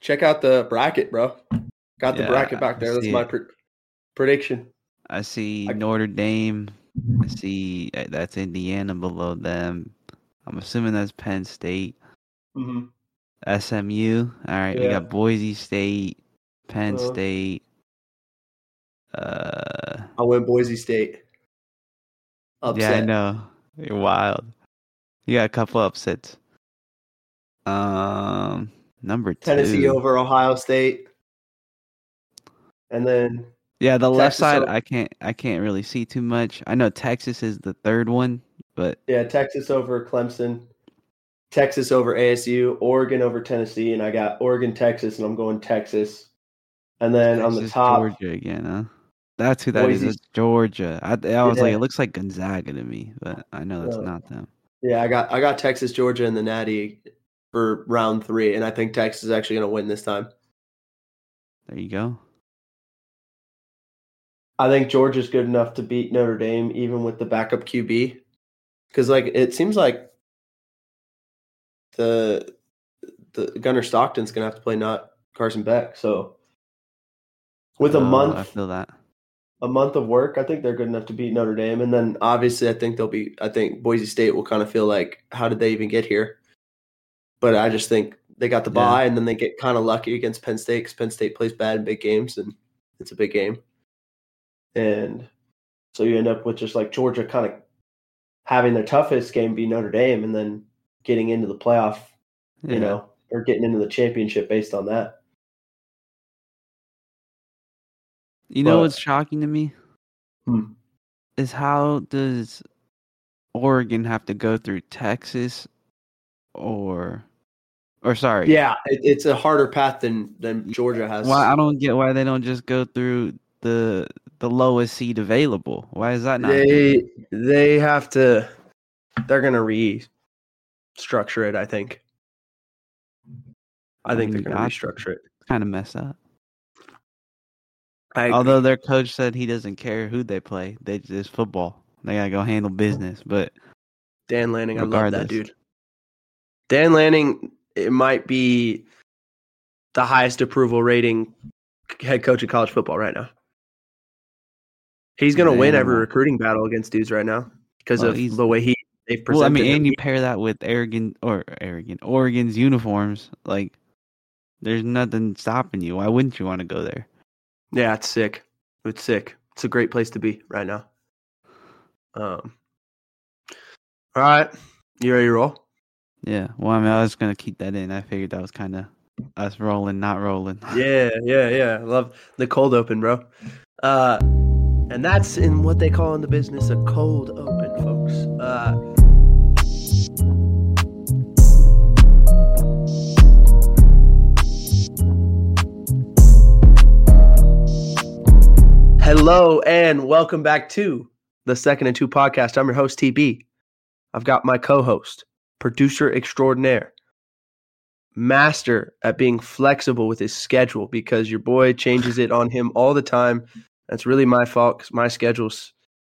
check out the bracket, bro. Got the Yeah, bracket back I there. That's see my it. prediction. I see Notre Dame. I see that's Indiana below them. I'm assuming that's Penn State. Mm-hmm. SMU. All right, we Yeah. got Boise State, Penn Uh-huh. State. I went Boise State. Upset. Yeah, I know. You're wild. You got a couple upsets. Number 2. Tennessee over Ohio State. And then Yeah, the left Texas side over- I can't really see too much. I know Texas is the third one, but yeah, Texas over Clemson. Texas over ASU, Oregon over Tennessee, and I got Oregon, Texas, and I'm going Texas. And then on the Texas, top, Georgia again, huh? That's who that Boise- is. That's Georgia. I was like, Yeah. it looks like Gonzaga to me, but I know that's No. not them. yeah, I got Texas, Georgia, and the Natty for round 3, and I think Texas is actually going to win this time. There you go. I think Georgia's good enough to beat Notre Dame, even with the backup QB, because like it seems like the Gunnar Stockton's going to have to play, not Carson Beck. So with I a feel that. month of work, I think they're good enough to beat Notre Dame. And then obviously I think Boise State will kind of feel like, how did they even get here? But I just think they got the bye, and then they get kind of lucky against Penn State, because Penn State plays bad in big games, and it's a big game. And so you end up with just like Georgia kind of having their toughest game be Notre Dame, and then getting into the playoff, or getting into the championship based on that. You know But- what's shocking to me? Is how does Oregon have to go through Texas or sorry. Yeah, it's a harder path than Georgia has. Why I don't get why they don't just go through the lowest seed available. Why is that not? They have to. They're gonna restructure it. I think. They're gonna restructure it. Kind of messed up. Although their coach said he doesn't care who they play, they just football. They gotta go handle business. But Dan Lanning, regardless. I love that dude. Dan Lanning, it might be the highest approval rating head coach of college football right now. He's going to win every recruiting battle against dudes right now because of the way they've presented. Well, I mean, him. and you pair that with Oregon's uniforms. Like, there's nothing stopping you. Why wouldn't you want to go there? Yeah, it's sick. It's sick. It's a great place to be right now. All right. You ready to roll? Yeah. Well, I mean, I was going to keep that in. I figured that was kind of us rolling, not rolling. Yeah. I love the cold open, bro. And that's in what they call in the business a cold open, folks. Hello and welcome back to the Second and Two podcast. I'm your host, TB. I've got my co-host, producer extraordinaire, master at being flexible with his schedule, because your boy changes it on him all the time. That's really my fault, because my schedule's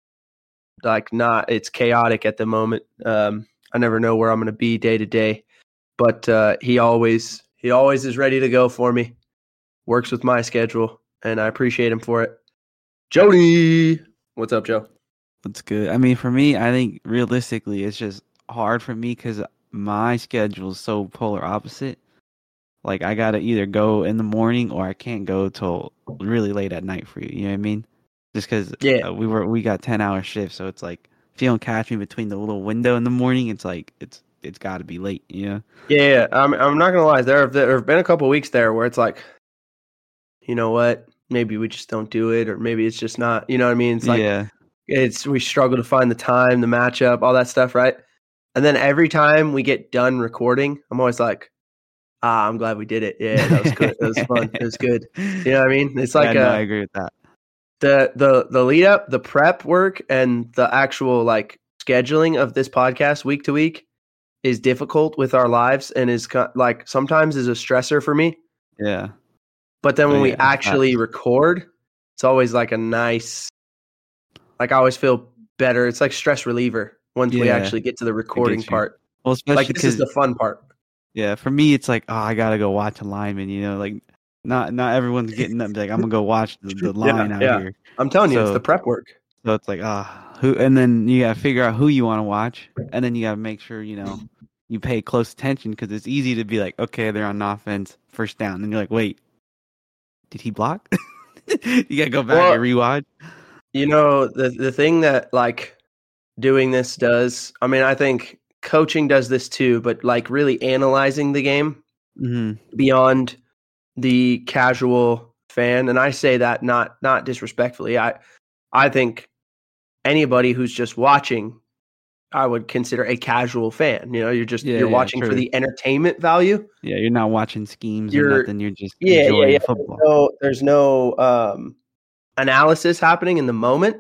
it's chaotic at the moment. I never know where I'm going to be day to day, but he always is ready to go for me. Works with my schedule, and I appreciate him for it. Jody, what's up, Joe? That's good. I mean, for me, I think realistically, it's just hard for me because my schedule is so polar opposite. Like, I gotta either go in the morning or I can't go till really late at night for you. You know what I mean? Just because we got 10-hour shifts, so it's like if you don't catch me between the little window in the morning, it's like it's got to be late. You know? Yeah. I'm not gonna lie. There have been a couple weeks there where it's like, you know what? Maybe we just don't do it, or maybe it's just not. You know what I mean? It's like we struggle to find the time, the matchup, all that stuff, right? And then every time we get done recording, I'm always like, I'm glad we did it. Yeah, that was good. It was fun. It was good. You know what I mean? It's like I agree with that. The lead up, the prep work, and the actual like scheduling of this podcast week to week is difficult with our lives, and is like sometimes is a stressor for me. Yeah. But then when we actually record, it's always like a nice, like I always feel better. It's like stress reliever once we actually get to the recording part. Well, especially like this is the fun part. Yeah, for me, it's like, oh, I gotta go watch a lineman. You know, like not everyone's getting up. Like I'm gonna go watch the line out here. I'm telling you, it's the So prep work. so it's like, who? And then you gotta figure out who you want to watch, and then you gotta make sure you pay close attention because it's easy to be like, okay, they're on offense, first down, and you're like, wait, did he block? You gotta go back and rewatch. The thing that like doing this does, I mean, I think coaching does this too, but like really analyzing the game beyond the casual fan, and I say that not disrespectfully. I think anybody who's just watching, I would consider a casual fan. You're watching for the entertainment value. Yeah, you're not watching schemes or nothing. You're just enjoying football. There's no analysis happening in the moment.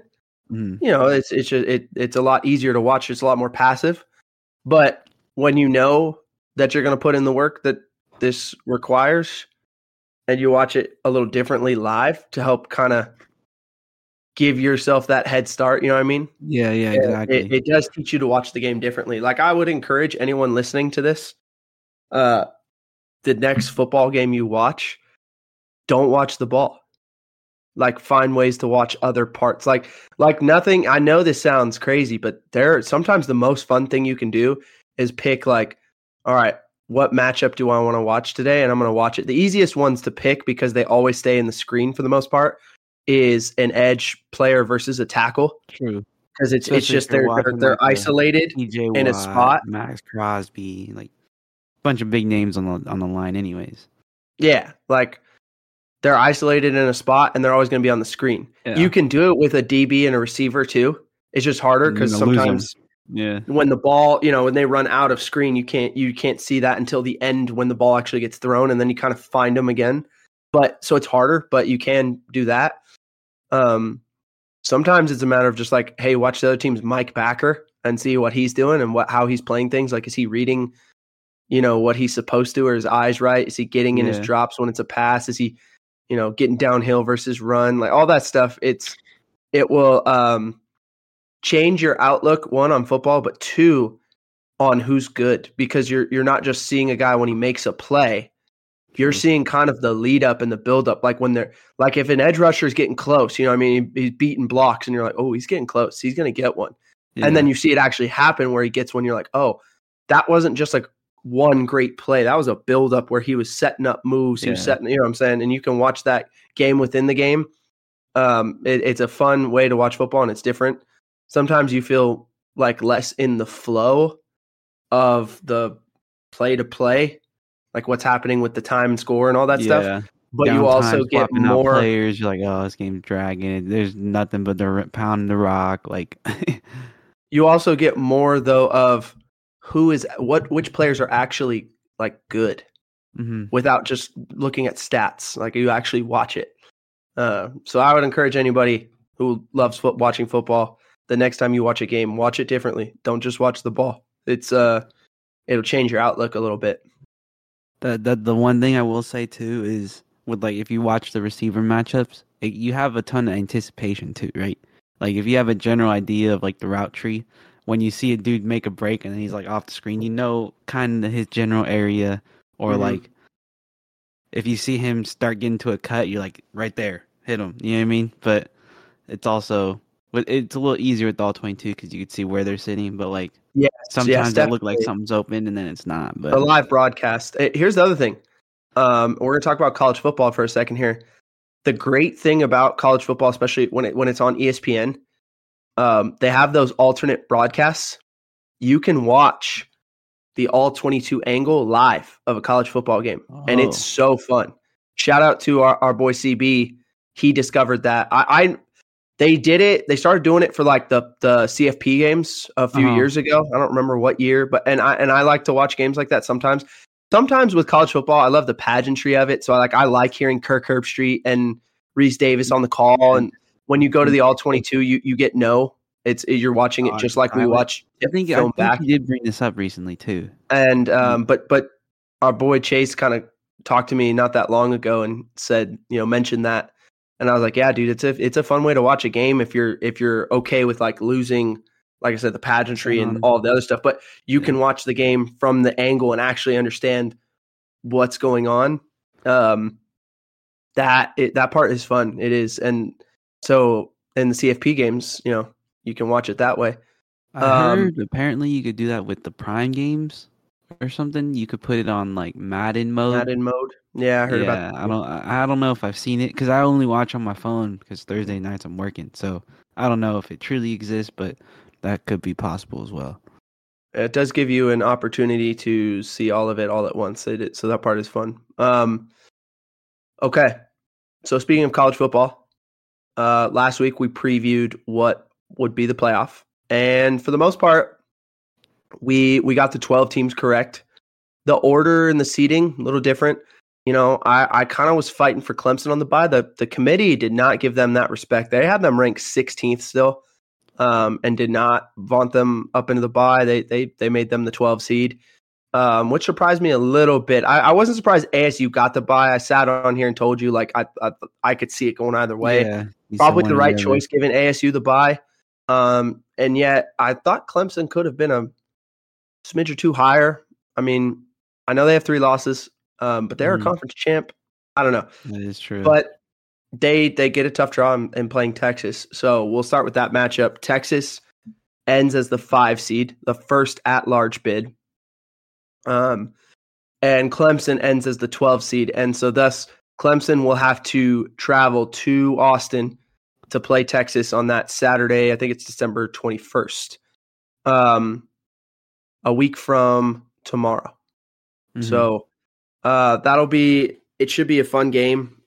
It's a lot easier to watch. It's a lot more passive. But when you know that you're going to put in the work that this requires, and you watch it a little differently live to help kind of give yourself that head start, you know what I mean? Yeah, exactly. It does teach you to watch the game differently. Like I would encourage anyone listening to this, the next football game you watch, don't watch the ball. Like find ways to watch other parts. Like nothing. I know this sounds crazy, but sometimes the most fun thing you can do is pick like, all right, what matchup do I want to watch today? And I'm going to watch it. The easiest ones to pick because they always stay in the screen for the most part is an edge player versus a tackle. True. Because it's just they're isolated in a spot. Max Crosby, like a bunch of big names on the line, anyways. Yeah, like they're isolated in a spot and they're always going to be on the screen. Yeah. You can do it with a DB and a receiver too. It's just harder because sometimes when the ball, when they run out of screen, you can't see that until the end when the ball actually gets thrown, and then you kind of find them again. But so it's harder, but you can do that. Sometimes it's a matter of just like, hey, watch the other team's Mike Backer and see what he's doing and how he's playing things. Like, is he reading, what he's supposed to, or his eyes right? Is he getting in his drops when it's a pass? Is he, getting downhill versus run? Like all that stuff. It will change your outlook, one, on football, but two, on who's good, because you're not just seeing a guy when he makes a play. You're seeing kind of the lead up and the build up. Like when they're like, if an edge rusher is getting close, he's beating blocks and you're like, oh, he's getting close. He's going to get one. Yeah. And then you see it actually happen where he gets one. You're like, oh, that wasn't just like one great play. That was a build up where he was setting up moves. He was setting, you know what I'm saying? And you can watch that game within the game. It's a fun way to watch football and it's different. Sometimes you feel like less in the flow of the play to play. Like what's happening with the time and score and all that stuff. But you also get more players. You're like, oh, this game's dragging. There's nothing but the pounding the rock. Like you also get more though of which players are actually like good without just looking at stats. Like you actually watch it. So I would encourage anybody who loves watching football, the next time you watch a game, watch it differently. Don't just watch the ball. It'll change your outlook a little bit. The one thing I will say too is with like if you watch the receiver matchups, you have a ton of anticipation too, right? Like if you have a general idea of like the route tree, when you see a dude make a break and then he's like off the screen, kind of his general area, or like if you see him start getting to a cut, you're like right there, hit him. You know what I mean? But it's also it's a little easier with all 22 because you can see where they're sitting, but like. Sometimes it look like something's open and then it's not. But a live broadcast. Here's the other thing. We're going to talk about college football for a second here. The great thing about college football, especially when it's on ESPN, they have those alternate broadcasts. You can watch the all 22 angle live of a college football game, and it's so fun. Shout out to our boy CB. He discovered that. They did it. They started doing it for like the CFP games a few years ago. I don't remember what year, but I like to watch games like that sometimes. Sometimes with college football, I love the pageantry of it. So I like hearing Kirk Herbstreit and Reese Davis on the call. And when you go to the all 22, you get you're watching it just like we watch. I think you did bring this up recently too. And but our boy Chase kind of talked to me not that long ago and said, mentioned that. And I was like, yeah, dude, it's a fun way to watch a game if you're okay with like losing like I said, the pageantry and all the other stuff. But you can watch the game from the angle and actually understand what's going on. That part is fun. It is. And so in the CFP games, you can watch it that way. I heard apparently you could do that with the Prime games or something. You could put it on like Madden mode. Yeah, I heard about that. I don't know if I've seen it because I only watch on my phone because Thursday nights I'm working. So I don't know if it truly exists, but that could be possible as well. It does give you an opportunity to see all of it all at once. So that part is fun. Okay. So speaking of college football, last week we previewed what would be the playoff. And for the most part, we got the 12 teams correct. The order and the seeding, a little different. I kind of was fighting for Clemson on the bye. The committee did not give them that respect. They had them ranked 16th still, and did not vaunt them up into the bye. They made them the 12 seed, which surprised me a little bit. I wasn't surprised ASU got the bye. I sat on here and told you like I could see it going either way. Yeah, probably the right choice giving ASU the bye. And yet I thought Clemson could have been a smidge or two higher. I mean, I know they have 3 losses, but they're a conference champ. I don't know. That is true. But they get a tough draw in playing Texas. So we'll start with that matchup. Texas ends as the 5 seed, the first at-large bid. And Clemson ends as the 12 seed. And so thus Clemson will have to travel to Austin to play Texas on that Saturday. I think it's December 21st. A week from tomorrow. Mm-hmm. So it should be a fun game.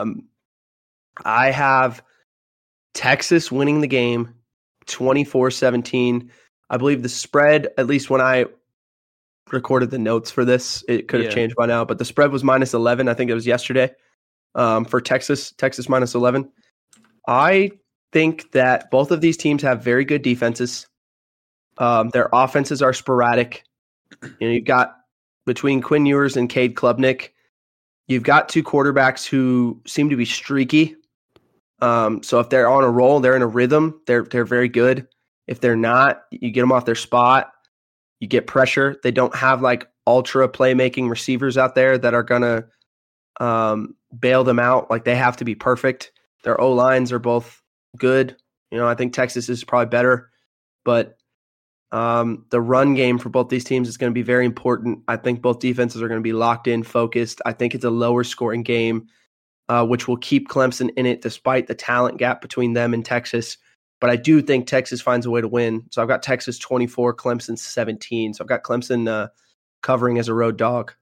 I have Texas winning the game 24-17. I believe the spread, at least when I recorded the notes for this, it could have changed by now, but the spread was -11. I think it was yesterday for Texas -11. I think that both of these teams have very good defenses. Their offenses are sporadic. You've got between Quinn Ewers and Cade Klubnik, you've got 2 quarterbacks who seem to be streaky. So if they're on a roll, they're in a rhythm, they're very good. If they're not, you get them off their spot. You get pressure. They don't have like ultra playmaking receivers out there that are going to bail them out. Like they have to be perfect. Their O-lines are both good. I think Texas is probably better, but the run game for both these teams is going to be very important. I think both defenses are going to be locked in, focused. I think it's a lower scoring game, which will keep Clemson in it despite the talent gap between them and Texas. But I do think Texas finds a way to win. So I've got Texas 24, Clemson 17. So I've got Clemson covering as a road dog.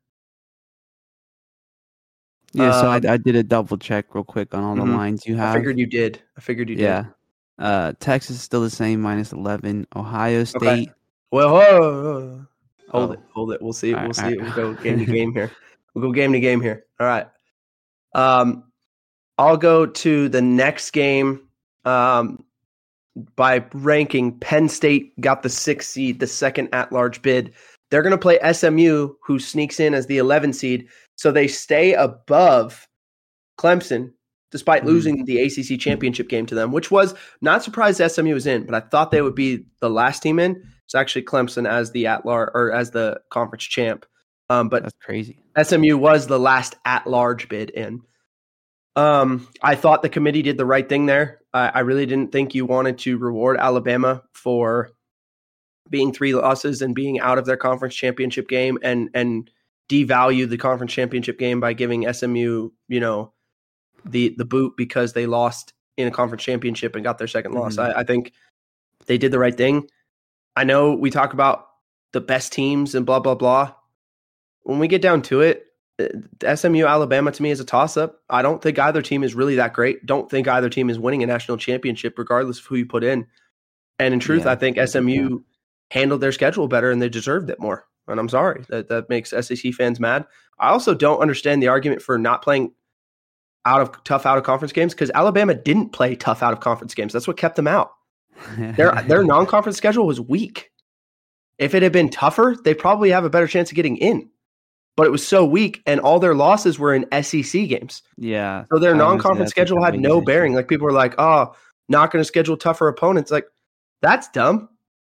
Yeah, so I did a double check real quick on all the lines you have. I figured you did. Yeah. Texas is still the same, -11. Ohio State. Okay. Well, hold it. We'll see. We'll go game to game here. All right. I'll go to the next game. By ranking, Penn State got the 6th seed, the second at-large bid. They're going to play SMU, who sneaks in as the 11 seed. So they stay above Clemson, despite losing the ACC championship game to them, which was not surprised SMU was in, but I thought they would be the last team in. It's actually Clemson as the at-large or as the conference champ. But that's crazy. SMU was the last at-large bid in. I thought the committee did the right thing there. I really didn't think you wanted to reward Alabama for being 3 losses and being out of their conference championship game and devalue the conference championship game by giving SMU, the boot because they lost in a conference championship and got their second loss. I think they did the right thing. I know we talk about the best teams and blah, blah, blah. When we get down to it, SMU Alabama to me is a toss-up. I don't think either team is really that great. Don't think either team is winning a national championship regardless of who you put in. And in truth, I think SMU handled their schedule better and they deserved it more. And I'm sorry that makes SEC fans mad. I also don't understand the argument for not playing tough out of conference games because Alabama didn't play tough out of conference games. That's what kept them out. Their non-conference schedule was weak. If it had been tougher, they probably have a better chance of getting in. But it was so weak, and all their losses were in SEC games. Yeah. So their non-conference schedule had no bearing. Like people were like, "Oh, not going to schedule tougher opponents." Like that's dumb.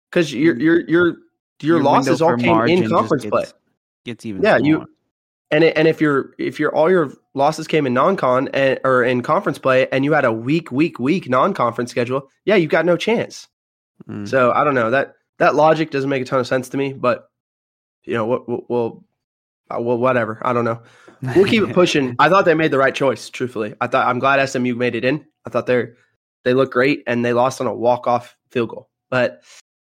because your losses all came in conference play. Gets even smaller. And if your all your losses came in non-con or in conference play, and you had a weak non-conference schedule, you've got no chance. So I don't know, that logic doesn't make a ton of sense to me, but we'll whatever. I don't know. We'll keep it pushing. I thought they made the right choice. Truthfully, I'm glad SMU made it in. I thought they look great, and they lost on a walk-off field goal. But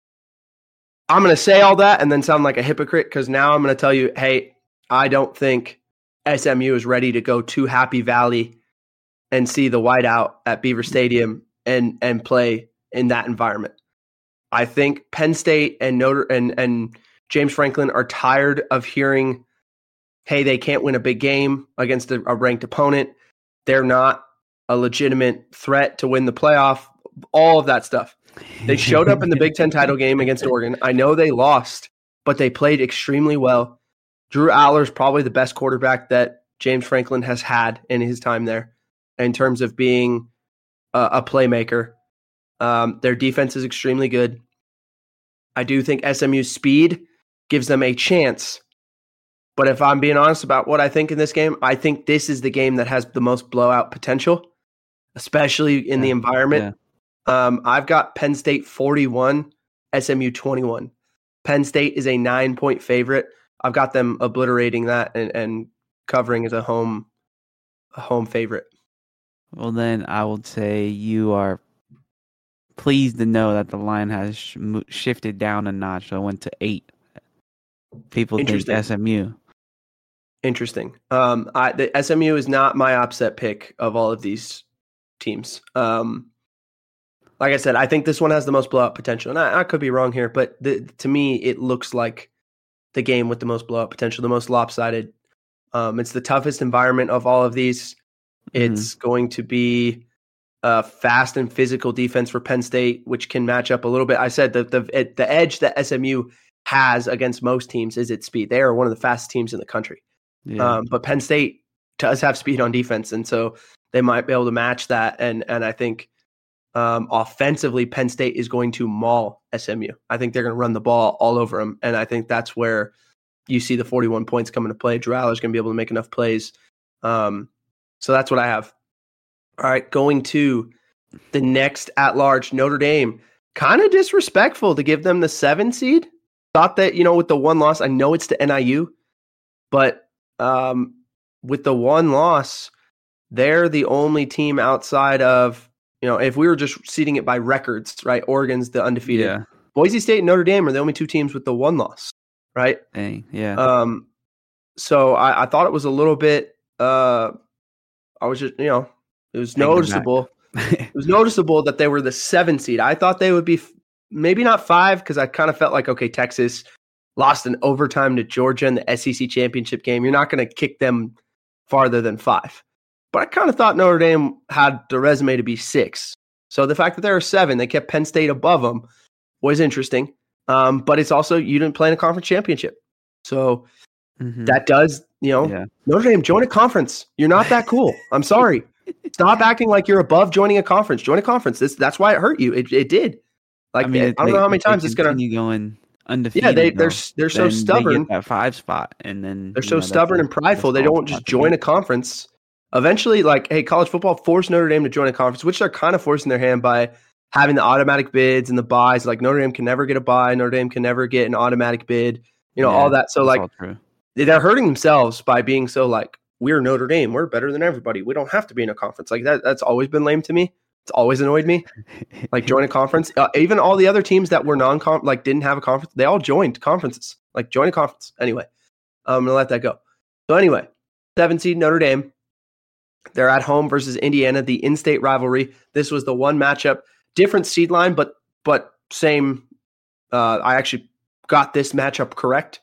I'm going to say all that and then sound like a hypocrite, because now I'm going to tell you, hey, I don't think SMU is ready to go to Happy Valley and see the whiteout at Beaver Stadium and play in that environment. I think Penn State and James Franklin are tired of hearing, hey, they can't win a big game against a ranked opponent. They're not a legitimate threat to win the playoff, all of that stuff. They showed up in the Big Ten title game against Oregon. I know they lost, but they played extremely well. Drew Aller's probably the best quarterback that James Franklin has had in his time there in terms of being a playmaker. Their defense is extremely good. I do think SMU's speed gives them a chance. But if I'm being honest about what I think in this game, I think this is the game that has the most blowout potential, especially in the environment. Yeah. I've got Penn State 41, SMU 21. Penn State is a 9-point favorite. I've got them obliterating that and covering as a home favorite. Well, then I would say you are pleased to know that the line has shifted down a notch. So it went to 8. People think SMU. Interesting. The SMU is not my upset pick of all of these teams. Like I said, I think this one has the most blowout potential. And I could be wrong here, but to me, it looks like the game with the most blowout potential, the most lopsided. It's the toughest environment of all of these. It's going to be a fast and physical defense for Penn State, which can match up a little bit. I said the edge that SMU has against most teams is its speed. They are one of the fastest teams in the country. Yeah. But Penn State does have speed on defense, and so they might be able to match that. And I think offensively, Penn State is going to maul SMU. I think they're going to run the ball all over them, and I think that's where you see the 41 points come into play. Drew Aller's going to be able to make enough plays. So that's what I have. All right, going to the next at-large, Notre Dame. Kind of disrespectful to give them the 7 seed. Thought that, with the one loss, I know it's to NIU, but with the one loss, they're the only team outside of, if we were just seeding it by records, right? Oregon's the undefeated. Yeah. Boise State and Notre Dame are the only 2 teams with the one loss, right? Dang, yeah. So I thought it was a little bit, I was just, it was noticeable. It was noticeable that they were the 7 seed. I thought they would be maybe not 5, because I kind of felt like, okay, Texas lost in overtime to Georgia in the SEC championship game. You're not going to kick them farther than 5. But I kind of thought Notre Dame had the resume to be 6. So the fact that they were 7, they kept Penn State above them, was interesting. But it's also, you didn't play in a conference championship. So that does, Notre Dame, join a conference. You're not that cool. I'm sorry. Stop acting like you're above joining a conference. Join a conference. That's why it hurt you. It did. Like, I don't know how many times it's going to going undefeated. Yeah, they're so stubborn. They get that 5 spot, and then they're so stubborn and prideful. They don't just join a conference. Eventually, like, hey, college football forced Notre Dame to join a conference, which they're kind of forcing their hand by having the automatic bids and the buys. Like, Notre Dame can never get a buy. Notre Dame can never get an automatic bid. All that. So, like, they're hurting themselves by being so, like, we're Notre Dame. We're better than everybody. We don't have to be in a conference. Like, that's always been lame to me. It's always annoyed me. Like, join a conference. Even all the other teams that were didn't have a conference, they all joined conferences. Like, join a conference. Anyway, I'm going to let that go. So anyway, 7 seed Notre Dame. They're at home versus Indiana, the in-state rivalry. This was the one matchup. Different seed line, but same. I actually got this matchup correct.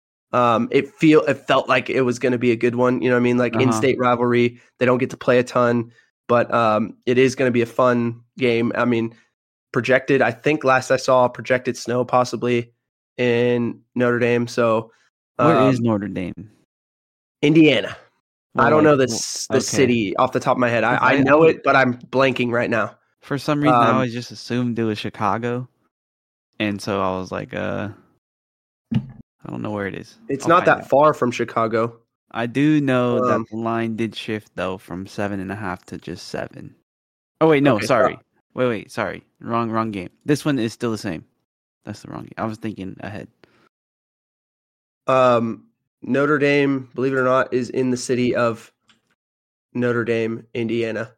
It felt like it was going to be a good one. You know what I mean? Like, in-state rivalry. They don't get to play a ton. But it is going to be a fun game. I mean, projected, I think last I saw, projected snow possibly in Notre Dame. So where is Notre Dame? Indiana. Well, I don't know the city off the top of my head. I know it, but I'm blanking right now. For some reason, I always just assumed it was Chicago. And so I was like, I don't know where it is. It's I'll not find that out. far from Chicago. I do know that Um, the line did shift though from 7.5 to just 7. Oh wait, no, Okay, sorry. Wait, sorry. Wrong game. This one is still the same. That's the wrong game. I was thinking ahead. Notre Dame, believe it or not, is in the city of Notre Dame, Indiana.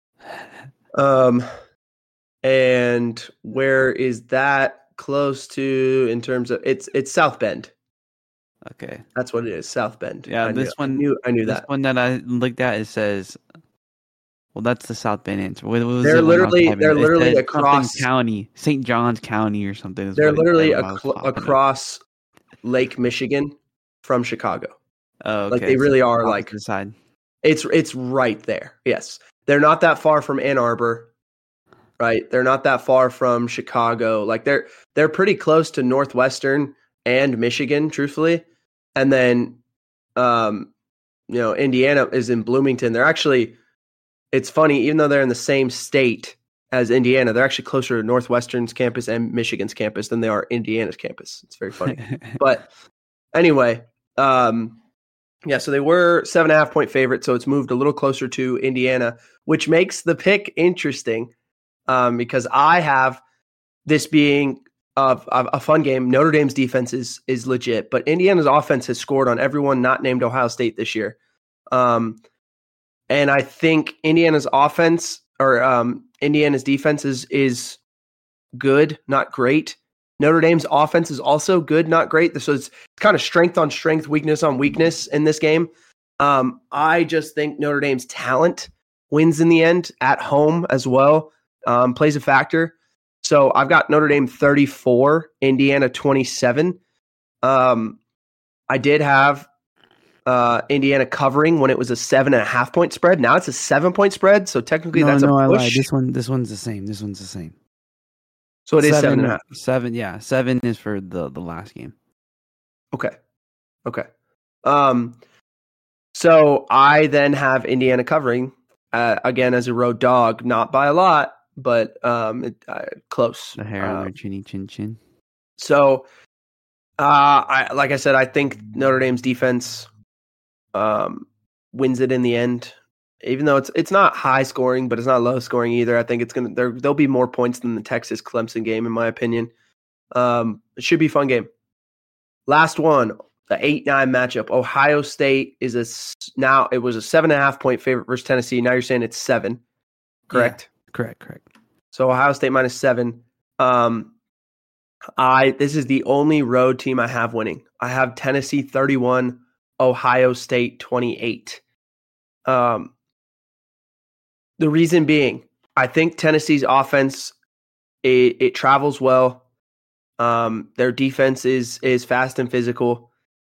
And where is that close to in terms of it's South Bend. Okay. That's what it is, South Bend. Yeah, I this one I knew this that. one that I looked at, it says, well, that's the South Bend answer. What was They're it when I was literally typing they're it? It literally says across something county, St. Johns County or something. Is they're what it said literally when I was popping up. across Lake Michigan from Chicago. Oh, okay. Like they so really it's are the like opposite side. it's right there. Yes. They're not that far from Ann Arbor. Right? They're not that far from Chicago. Like they're pretty close to Northwestern and Michigan, truthfully. And then Indiana is in Bloomington. They're actually it's funny, even though they're in the same state as Indiana, they're actually closer to Northwestern's campus and Michigan's campus than they are Indiana's campus. It's very funny. But anyway, yeah, so they were 7.5-point favorite, so it's moved a little closer to Indiana, which makes the pick interesting. Because I have this being a fun game. Notre Dame's defense is legit, but Indiana's offense has scored on everyone not named Ohio State this year. And I think Indiana's offense or Indiana's defense is good, not great. Notre Dame's offense is also good, not great. So it's kind of strength on strength, weakness on weakness in this game. I just think Notre Dame's talent wins in the end at home as well. Plays a factor. So I've got Notre Dame 34, Indiana 27. I did have Indiana covering when it was a 7.5-point spread. Now it's a 7-point spread. So technically that's a push. I lied. This one's the same. This one's the same. So it is 7.5. 7, yeah. 7 is for the last game. Okay. So I then have Indiana covering again as a road dog, not by a lot, but close. The hair on their chin. So, like I said, I think Notre Dame's defense wins it in the end. Even though it's not high scoring, but it's not low scoring either. I think there'll be more points than the Texas Clemson game, in my opinion. It should be a fun game. Last one, the 8-9 matchup. Ohio State is it was a 7.5-point favorite versus Tennessee. Now you're saying it's 7, correct? Yeah, correct. So Ohio State -7. This is the only road team I have winning. I have Tennessee 31, Ohio State 28. The reason being, I think Tennessee's offense it travels well. Their defense is fast and physical.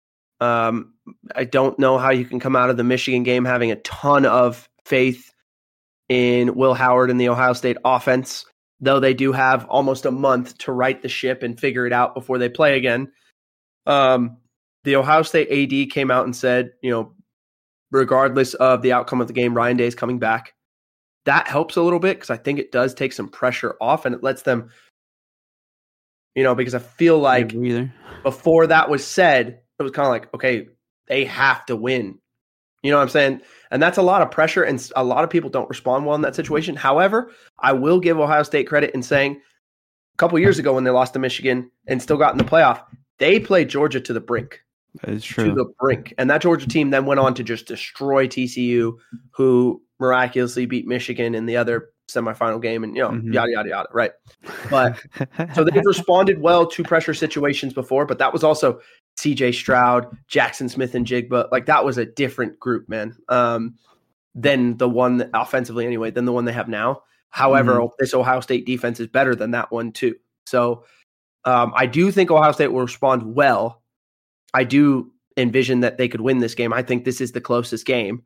I don't know how you can come out of the Michigan game having a ton of faith in Will Howard and the Ohio State offense, though they do have almost a month to right the ship and figure it out before they play again. The Ohio State AD came out and said, regardless of the outcome of the game, Ryan Day is coming back. That helps a little bit because I think it does take some pressure off and it lets them, because I feel like before that was said, it was kind of like, okay, they have to win. You know what I'm saying? And that's a lot of pressure, and a lot of people don't respond well in that situation. However, I will give Ohio State credit in saying a couple years ago when they lost to Michigan and still got in the playoff, they played Georgia to the brink. That is true. To the brink. And that Georgia team then went on to just destroy TCU, who miraculously beat Michigan in the other semifinal game and, yada, yada, yada, right? But so they've responded well to pressure situations before, but that was also CJ Stroud, Jackson Smith, and Jigba. Like that was a different group, man, than the one offensively anyway, than the one they have now. However, this Ohio State defense is better than that one too. So I do think Ohio State will respond well. I do envision that they could win this game. I think this is the closest game.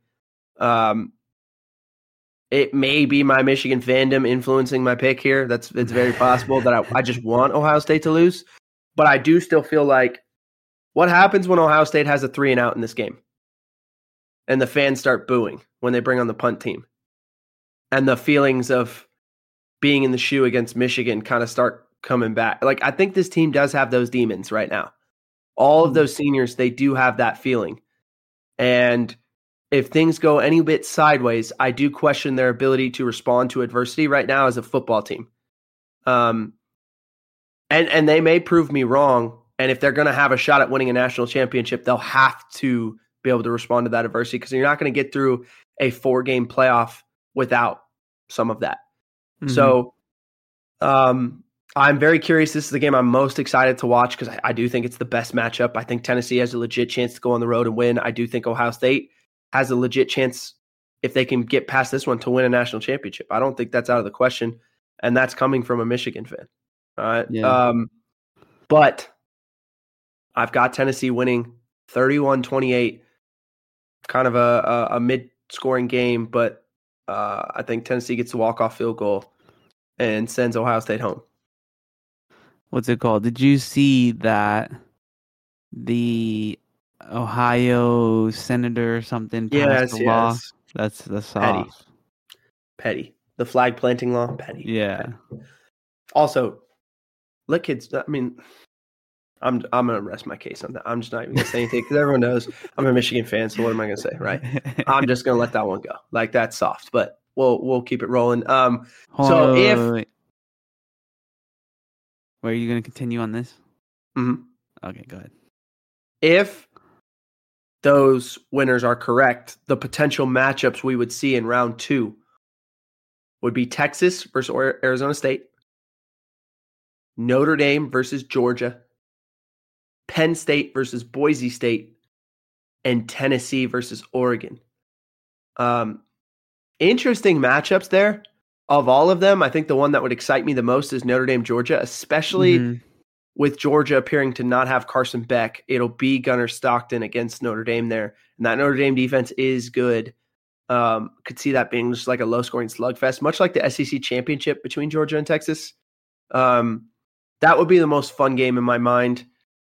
It may be my Michigan fandom influencing my pick here. It's very possible that I just want Ohio State to lose. But I do still feel like what happens when Ohio State has a 3-and-out in this game? And the fans start booing when they bring on the punt team. And the feelings of being in the shoe against Michigan kind of start coming back. Like, I think this team does have those demons right now. All of those seniors, they do have that feeling. And if things go any bit sideways, I do question their ability to respond to adversity right now as a football team. And they may prove me wrong. And if they're going to have a shot at winning a national championship, they'll have to be able to respond to that adversity, because you're not going to get through a 4-game playoff without some of that. Mm-hmm. So I'm very curious. This is the game I'm most excited to watch, because I do think it's the best matchup. I think Tennessee has a legit chance to go on the road and win. I do think Ohio State has a legit chance, if they can get past this one, to win a national championship. I don't think that's out of the question. And that's coming from a Michigan fan. All right. Yeah. But I've got Tennessee winning 31-28, kind of a mid-scoring game, but I think Tennessee gets a walk-off field goal and sends Ohio State home. What's it called? Did you see that the Ohio senator or something passed the law? That's off. Petty. The flag planting law, petty. Yeah. Petty. Also, let kids. I mean, I'm gonna rest my case on that. I'm just not even gonna say anything, because everyone knows I'm a Michigan fan. So what am I gonna say, right? I'm just gonna let that one go. Like, that's soft, but we'll keep it rolling. Wait. Are you gonna continue on this? Mm-hmm. Okay, go ahead. If those winners are correct, the potential matchups we would see in round 2 would be Texas versus Arizona State, Notre Dame versus Georgia, Penn State versus Boise State, and Tennessee versus Oregon. Interesting matchups there. Of all of them, I think the one that would excite me the most is Notre Dame, Georgia, especially with Georgia appearing to not have Carson Beck. It'll be Gunnar Stockton against Notre Dame there. And that Notre Dame defense is good. Could see that being just like a low-scoring slugfest, much like the SEC championship between Georgia and Texas. That would be the most fun game in my mind.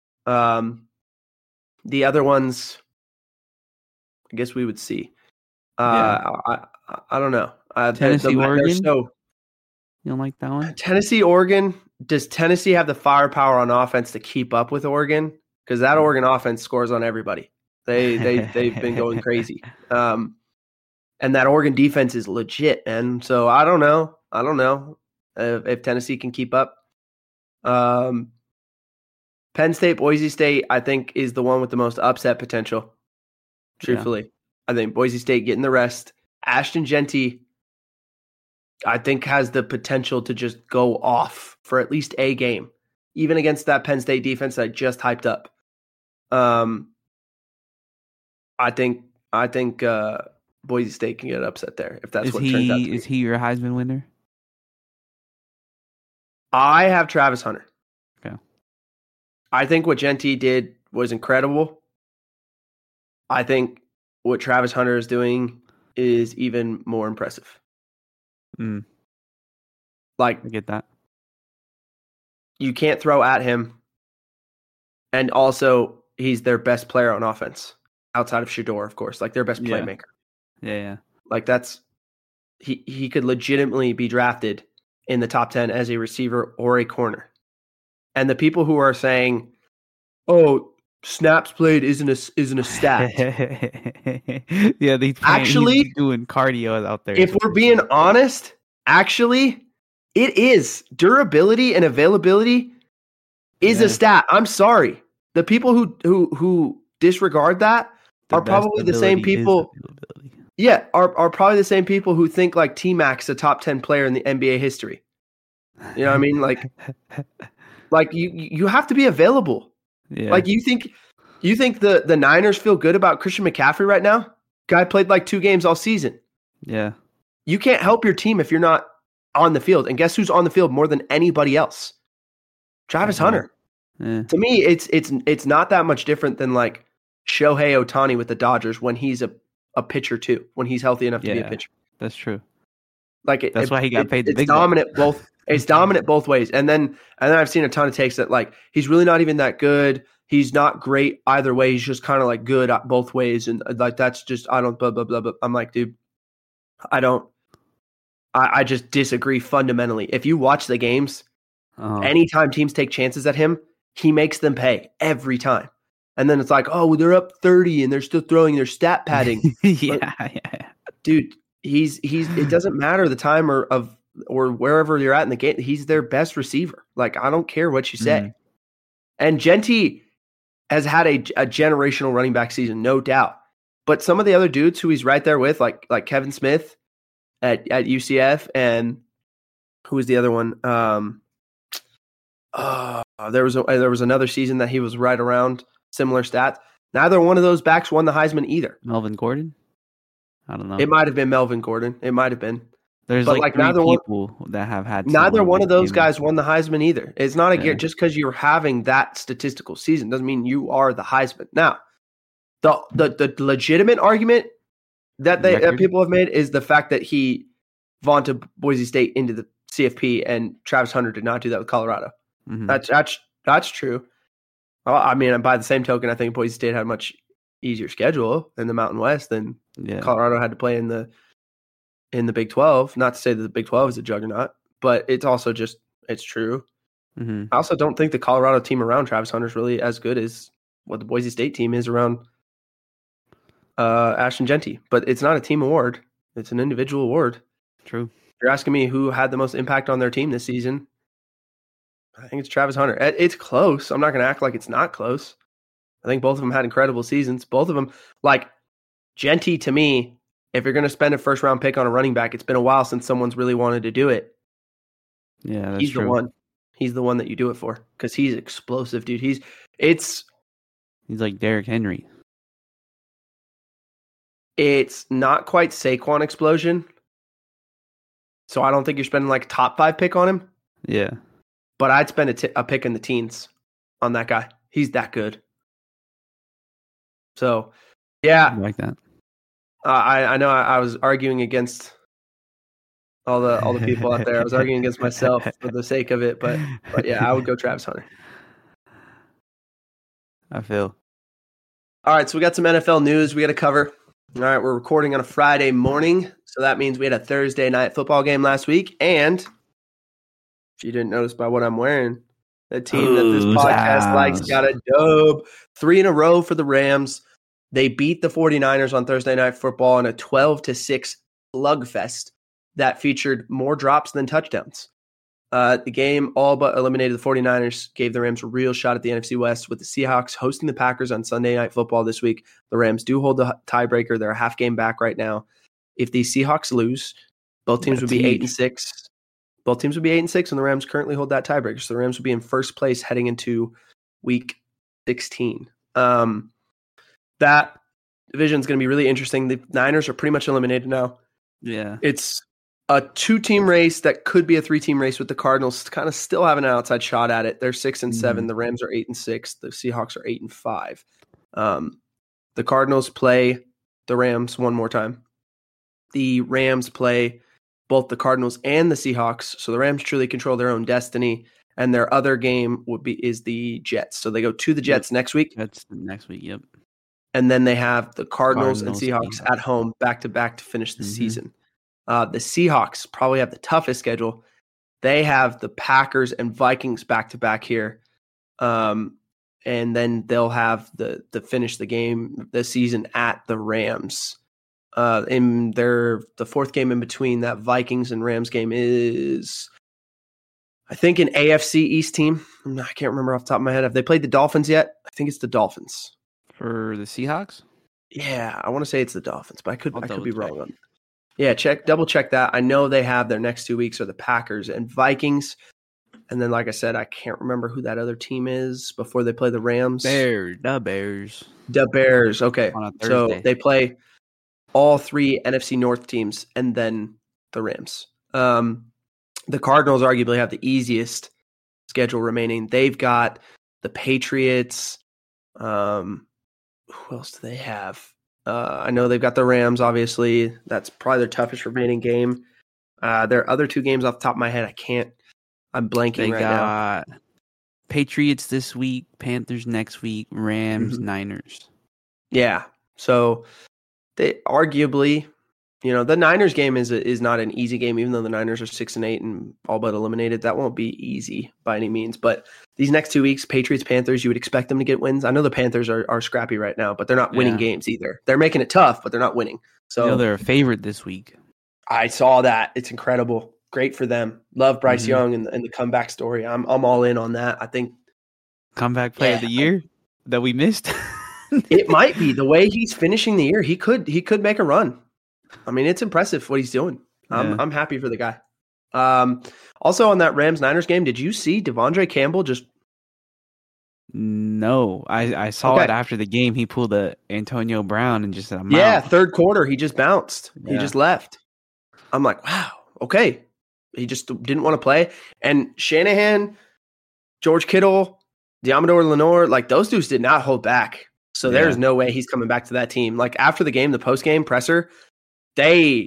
The other ones, I guess we would see. I don't know. Tennessee, Oregon? You don't like that one? Tennessee, Oregon. Does Tennessee have the firepower on offense to keep up with Oregon? Because that Oregon offense scores on everybody. They've been going crazy. And that Oregon defense is legit, man. So I don't know if Tennessee can keep up. Penn State, Boise State, I think, is the one with the most upset potential. Truthfully, I think Boise State getting the rest. Ashton Jeanty, I think, has the potential to just go off for at least a game, even against that Penn State defense that I just hyped up. I think Boise State can get upset there if that's what it turns out to be. Is he your Heisman winner? I have Travis Hunter. Okay. I think what Jeanty did was incredible. I think what Travis Hunter is doing is even more impressive. Like, I get that. You can't throw at him. And also, he's their best player on offense outside of Shedeur, of course, like their best playmaker. Yeah. Like, that's he could legitimately be drafted in the top 10 as a receiver or a corner. And the people who are saying, "Oh, snaps played isn't a stat." Yeah, he's doing cardio out there. If we're being honest, actually, it is. Durability and availability is a stat. I'm sorry. The people who disregard that are probably the same people. Yeah, are probably the same people who think like T-Mac's a top 10 player in the NBA history. You know what I mean? Like you have to be available. Yeah. Like you think the Niners feel good about Christian McCaffrey right now? Guy played like 2 games all season. Yeah. You can't help your team if you're not on the field. And guess who's on the field more than anybody else? Travis Hunter. Yeah. To me, it's not that much different than like Shohei Ohtani with the Dodgers when he's a pitcher too, when he's healthy enough to be a pitcher. That's true. Like that's why he got paid the big dominant both. It's dominant both ways. And then I've seen a ton of takes that like he's really not even that good. He's not great either way. He's just kind of like good at both ways. And like that's just I don't blah blah blah blah. I'm like, dude, I just disagree fundamentally. If you watch the games, Anytime teams take chances at him, he makes them pay every time. And then it's like, oh, they're up 30 and they're still throwing their stat padding. Yeah. Dude, he's it doesn't matter the time or wherever you're at in the game. He's their best receiver. Like, I don't care what you say. And Genty has had a generational running back season, no doubt. But some of the other dudes who he's right there with, like Kevin Smith at UCF, and who was the other one? There was another season that he was right around similar stats. Neither one of those backs won the Heisman either. Melvin Gordon? I don't know. It might have been Melvin Gordon. It might have been. There's like three people that have had. Neither one of those guys won the Heisman either. It's not just because you're having that statistical season doesn't mean you are the Heisman. Now, the legitimate argument that people have made is the fact that he vaunted Boise State into the CFP and Travis Hunter did not do that with Colorado. Mm-hmm. That's true. Well, I mean, by the same token, I think Boise State had a much easier schedule in the Mountain West than Colorado had to play in the Big 12. Not to say that the Big 12 is a juggernaut, but it's also just it's true. Mm-hmm. I also don't think the Colorado team around Travis Hunter is really as good as what the Boise State team is around Ashton Genty. But it's not a team award; it's an individual award. True. If you're asking me who had the most impact on their team this season, I think it's Travis Hunter. It's close. I'm not going to act like it's not close. I think both of them had incredible seasons. Both of them, like Genty, to me, if you're going to spend a first-round pick on a running back, it's been a while since someone's really wanted to do it. Yeah, that's he's true. The one. He's the one that you do it for because he's explosive, dude. He's like Derrick Henry. It's not quite Saquon explosion, so I don't think you're spending like a top 5 pick on him. Yeah. But I'd spend a pick in the teens on that guy. He's that good. So, yeah. I like that. I know I was arguing against all the people out there. I was arguing against myself for the sake of it. But yeah, I would go Travis Hunter. I feel. All right, so we got some NFL news we got to cover. All right, we're recording on a Friday morning. So that means we had a Thursday night football game last week. And if you didn't notice by what I'm wearing, the team that this podcast likes got a dub. 3 in a row for the Rams. They beat the 49ers on Thursday Night Football in a 12-6 slugfest that featured more drops than touchdowns. The game all but eliminated the 49ers, gave the Rams a real shot at the NFC West with the Seahawks hosting the Packers on Sunday Night Football this week. The Rams do hold the tiebreaker. They're a half game back right now. If the Seahawks lose, both teams would be 8-6. Both teams would be 8-6, and the Rams currently hold that tiebreaker. So the Rams would be in first place heading into Week 16. That division is going to be really interesting. The Niners are pretty much eliminated now. Yeah. It's a 2-team race that could be a 3-team race with the Cardinals kind of still having an outside shot at it. They're 6-7. The Rams are 8-6. The Seahawks are 8-5. The Cardinals play the Rams one more time. The Rams play both the Cardinals and the Seahawks. So the Rams truly control their own destiny. And their other game is the Jets. So they go to the Jets next week. That's next week, yep. And then they have the Cardinals and Seahawks at home back-to-back to finish the season. The Seahawks probably have the toughest schedule. They have the Packers and Vikings back-to-back here. And then they'll have the finish the season at the Rams. In the fourth game in between that Vikings and Rams game is, I think, an AFC East team. I can't remember off the top of my head. Have they played the Dolphins yet? I think it's the Dolphins. For the Seahawks? Yeah, I want to say it's the Dolphins, but I could be wrong on. Yeah, double check that. I know they have their next 2 weeks are the Packers and Vikings. And then, like I said, I can't remember who that other team is before they play the Rams. The Bears. The Bears. Okay. So they play all 3 NFC North teams and then the Rams. The Cardinals arguably have the easiest schedule remaining. They've got the Patriots. Who else do they have? I know they've got the Rams, obviously. That's probably their toughest remaining game. Their other 2 games off the top of my head, I'm blanking right now. Patriots this week, Panthers next week, Rams, Niners. Yeah. So they arguably The Niners game is not an easy game, even though the Niners are 6-8 and all but eliminated. That won't be easy by any means. But these next 2 weeks, Patriots, Panthers, you would expect them to get wins. I know the Panthers are scrappy right now, but they're not winning games either. They're making it tough, but they're not winning. So they're a favorite this week. I saw that. It's incredible. Great for them. Love Bryce Young and the comeback story. I'm all in on that. I think comeback player of the year that we missed. It might be the way he's finishing the year. He could make a run. I mean, it's impressive what he's doing. I'm happy for the guy. Also on that Rams-Niners game, did you see Devondre Campbell just? No, I saw it after the game. He pulled a Antonio Brown and just said, "I'm out." Third quarter, he just bounced. Yeah. He just left. I'm like, wow, okay. He just didn't want to play. And Shanahan, George Kittle, Diamador Lenore, like those dudes did not hold back. So there's no way he's coming back to that team. Like after the game, the post-game presser, I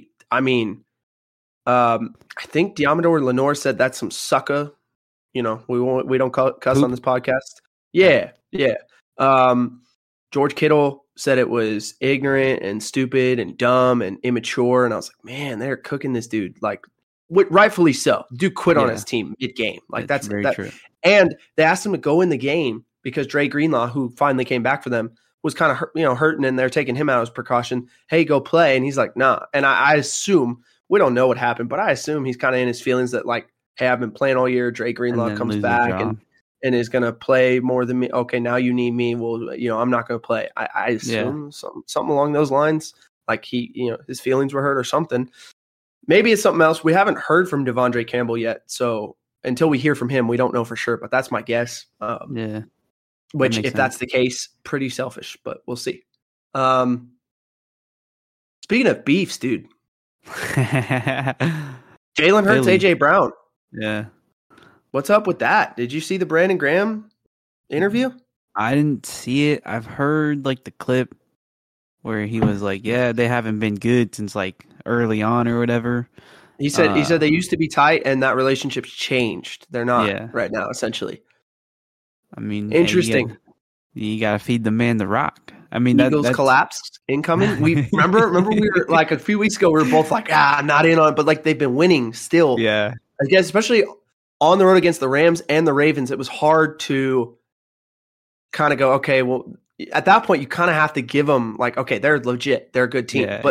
think Diamador Lenore said that's some sucker. We don't cuss on this podcast. Yeah. George Kittle said it was ignorant and stupid and dumb and immature. And I was like, man, they're cooking this dude. Like, rightfully so. Dude quit on his team mid-game. Like that's very true. And they asked him to go in the game because Dre Greenlaw, who finally came back for them, was kind of hurting, and they're taking him out as precaution. Hey, go play. And he's like, nah. And I assume, we don't know what happened, but I assume he's kind of in his feelings that like, hey, I've been playing all year. Dre Greenlaw comes back and is going to play more than me. Okay, now you need me. Well, I'm not going to play. I assume something along those lines. Like his feelings were hurt or something. Maybe it's something else. We haven't heard from Devondre Campbell yet. So until we hear from him, we don't know for sure, but that's my guess. Which, if that's the case, pretty selfish, but we'll see. Speaking of beefs, dude. Jalen Hurts, AJ Brown. Yeah. What's up with that? Did you see the Brandon Graham interview? I didn't see it. I've heard like the clip where he was like, yeah, they haven't been good since like early on or whatever. He said they used to be tight and that relationship's changed. They're not right now, essentially. I mean, interesting. You gotta feed the man the rock. I mean, Eagles collapsed incoming. We remember we were like a few weeks ago. We were both like, I'm not in on it, but like they've been winning still. Yeah, I guess especially on the road against the Rams and the Ravens, it was hard to kind of go, okay, well, at that point you kind of have to give them like, okay, they're legit, they're a good team, but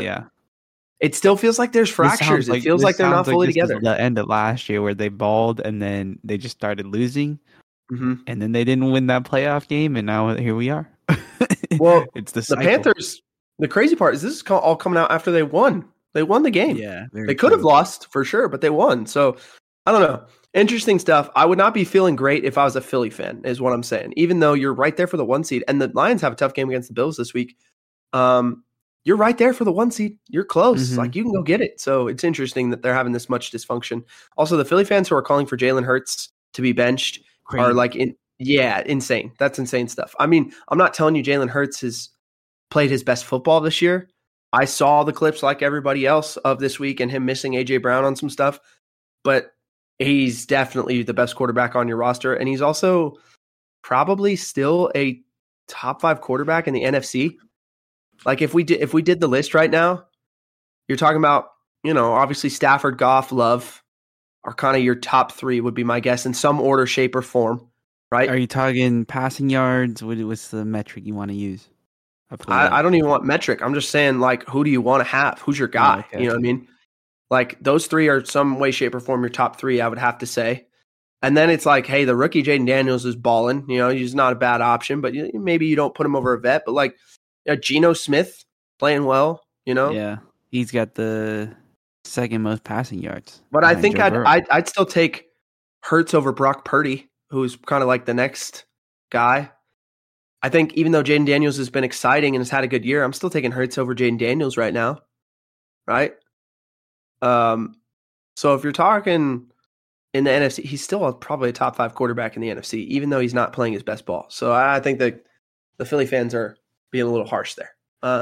it still feels like there's fractures. It feels like they're not fully together. The end of last year where they balled and then they just started losing. Mm-hmm. And then they didn't win that playoff game, and now here we are. Well, it's the Panthers. The crazy part is this is all coming out after they won. They won the game. Yeah, they could have lost for sure, but they won. So I don't know. Interesting stuff. I would not be feeling great if I was a Philly fan, is what I'm saying. Even though you're right there for the 1 seed, and the Lions have a tough game against the Bills this week. You're right there for the 1 seed. You're close. Mm-hmm. Like you can go get it. So it's interesting that they're having this much dysfunction. Also, the Philly fans who are calling for Jalen Hurts to be benched are like insane. That's insane stuff. I mean, I'm not telling you Jalen Hurts has played his best football this year. I saw the clips like everybody else of this week and him missing AJ Brown on some stuff, but he's definitely the best quarterback on your roster. And he's also probably still a top 5 quarterback in the NFC. Like if we did the list right now, you're talking about, obviously Stafford, Goff, Love are kind of your top 3 would be my guess in some order, shape, or form, right? Are you talking passing yards? What's the metric you want to use? I don't even want metric. I'm just saying, like, who do you want to have? Who's your guy? Oh, okay. You know what I mean? Like, those 3 are some way, shape, or form your top 3, I would have to say. And then it's like, hey, the rookie Jaden Daniels is balling. He's not a bad option, but maybe you don't put him over a vet. But, like, Geno Smith playing well, Yeah, he's got the second most passing yards. But I think I'd still take Hurts over Brock Purdy, who's kind of like the next guy. I think even though Jaden Daniels has been exciting and has had a good year, I'm still taking Hurts over Jaden Daniels right now, right? So if you're talking in the NFC, he's still probably a top 5 quarterback in the NFC, even though he's not playing his best ball. So I think that the Philly fans are being a little harsh there.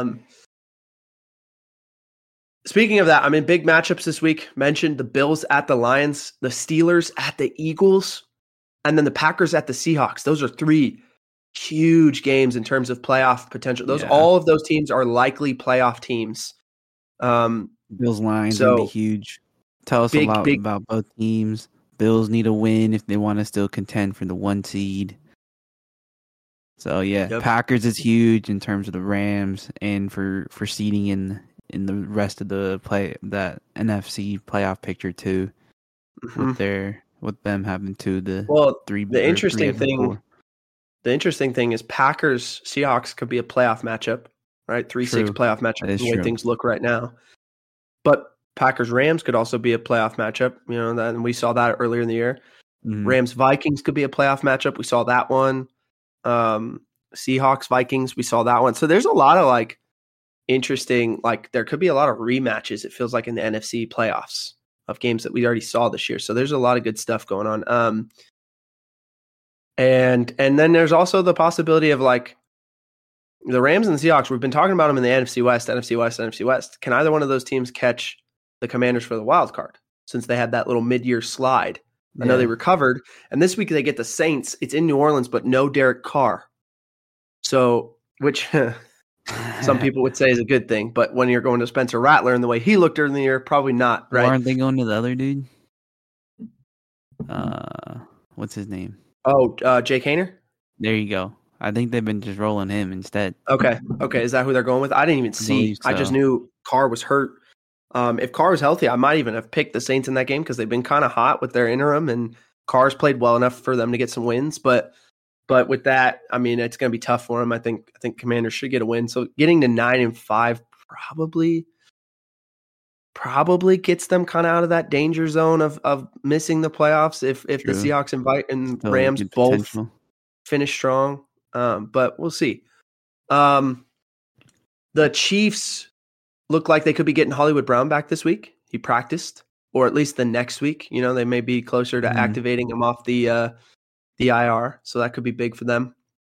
Speaking of that, big matchups this week. Mentioned the Bills at the Lions, the Steelers at the Eagles, and then the Packers at the Seahawks. Those are 3 huge games in terms of playoff potential. All of those teams are likely playoff teams. Bills Lions gonna be So huge. Tell us a lot big. about both teams. Bills need a win if they want to still contend for the 1 seed. So yeah, Yep. Packers is huge in terms of the Rams and for seeding in the rest of that NFC playoff picture too. Mm-hmm. With them having the Well, three the or three interesting of the thing, 4. the interesting thing is Packers Seahawks could be a playoff matchup, right? 3-6 True. playoff matchup That is the way true. things look right now. But Packers Rams could also be a playoff matchup. And we saw that earlier in the year. Mhm. Rams Vikings could be a playoff matchup. We saw that one. Seahawks Vikings, we saw that one. So there's a lot of like interesting, like there could be a lot of rematches. It feels like in the NFC playoffs of games that we already saw this year. So there's a lot of good stuff going on. And then there's also the possibility of like the Rams and the Seahawks. We've been talking about them in the NFC West, NFC West, NFC West. Can either one of those teams catch the Commanders for the wild card since they had that little mid-year slide? I know they recovered, and this week they get the Saints. It's in New Orleans, but no Derek Carr. So, which some people would say is a good thing, but when you're going to Spencer Rattler and the way he looked during the year, probably not, right? Or aren't they going to the other dude? What's his name? Oh, Jake Haener? There you go. I think they've been just rolling him instead. Okay. Is that who they're going with? I didn't even see. So. I just knew Carr was hurt. If Carr was healthy, I might even have picked the Saints in that game because they've been kind of hot with their interim, and Carr's played well enough for them to get some wins. But with that, I mean, it's going to be tough for them. I think Commanders should get a win. So getting to 9-5 probably gets them kind of out of that danger zone of missing the playoffs if the Seahawks and Still Rams both potential. finish strong. But we'll see. The Chiefs look like they could be getting Hollywood Brown back this week. He practiced, or at least the next week. They may be closer to activating him off the IR, so that could be big for them.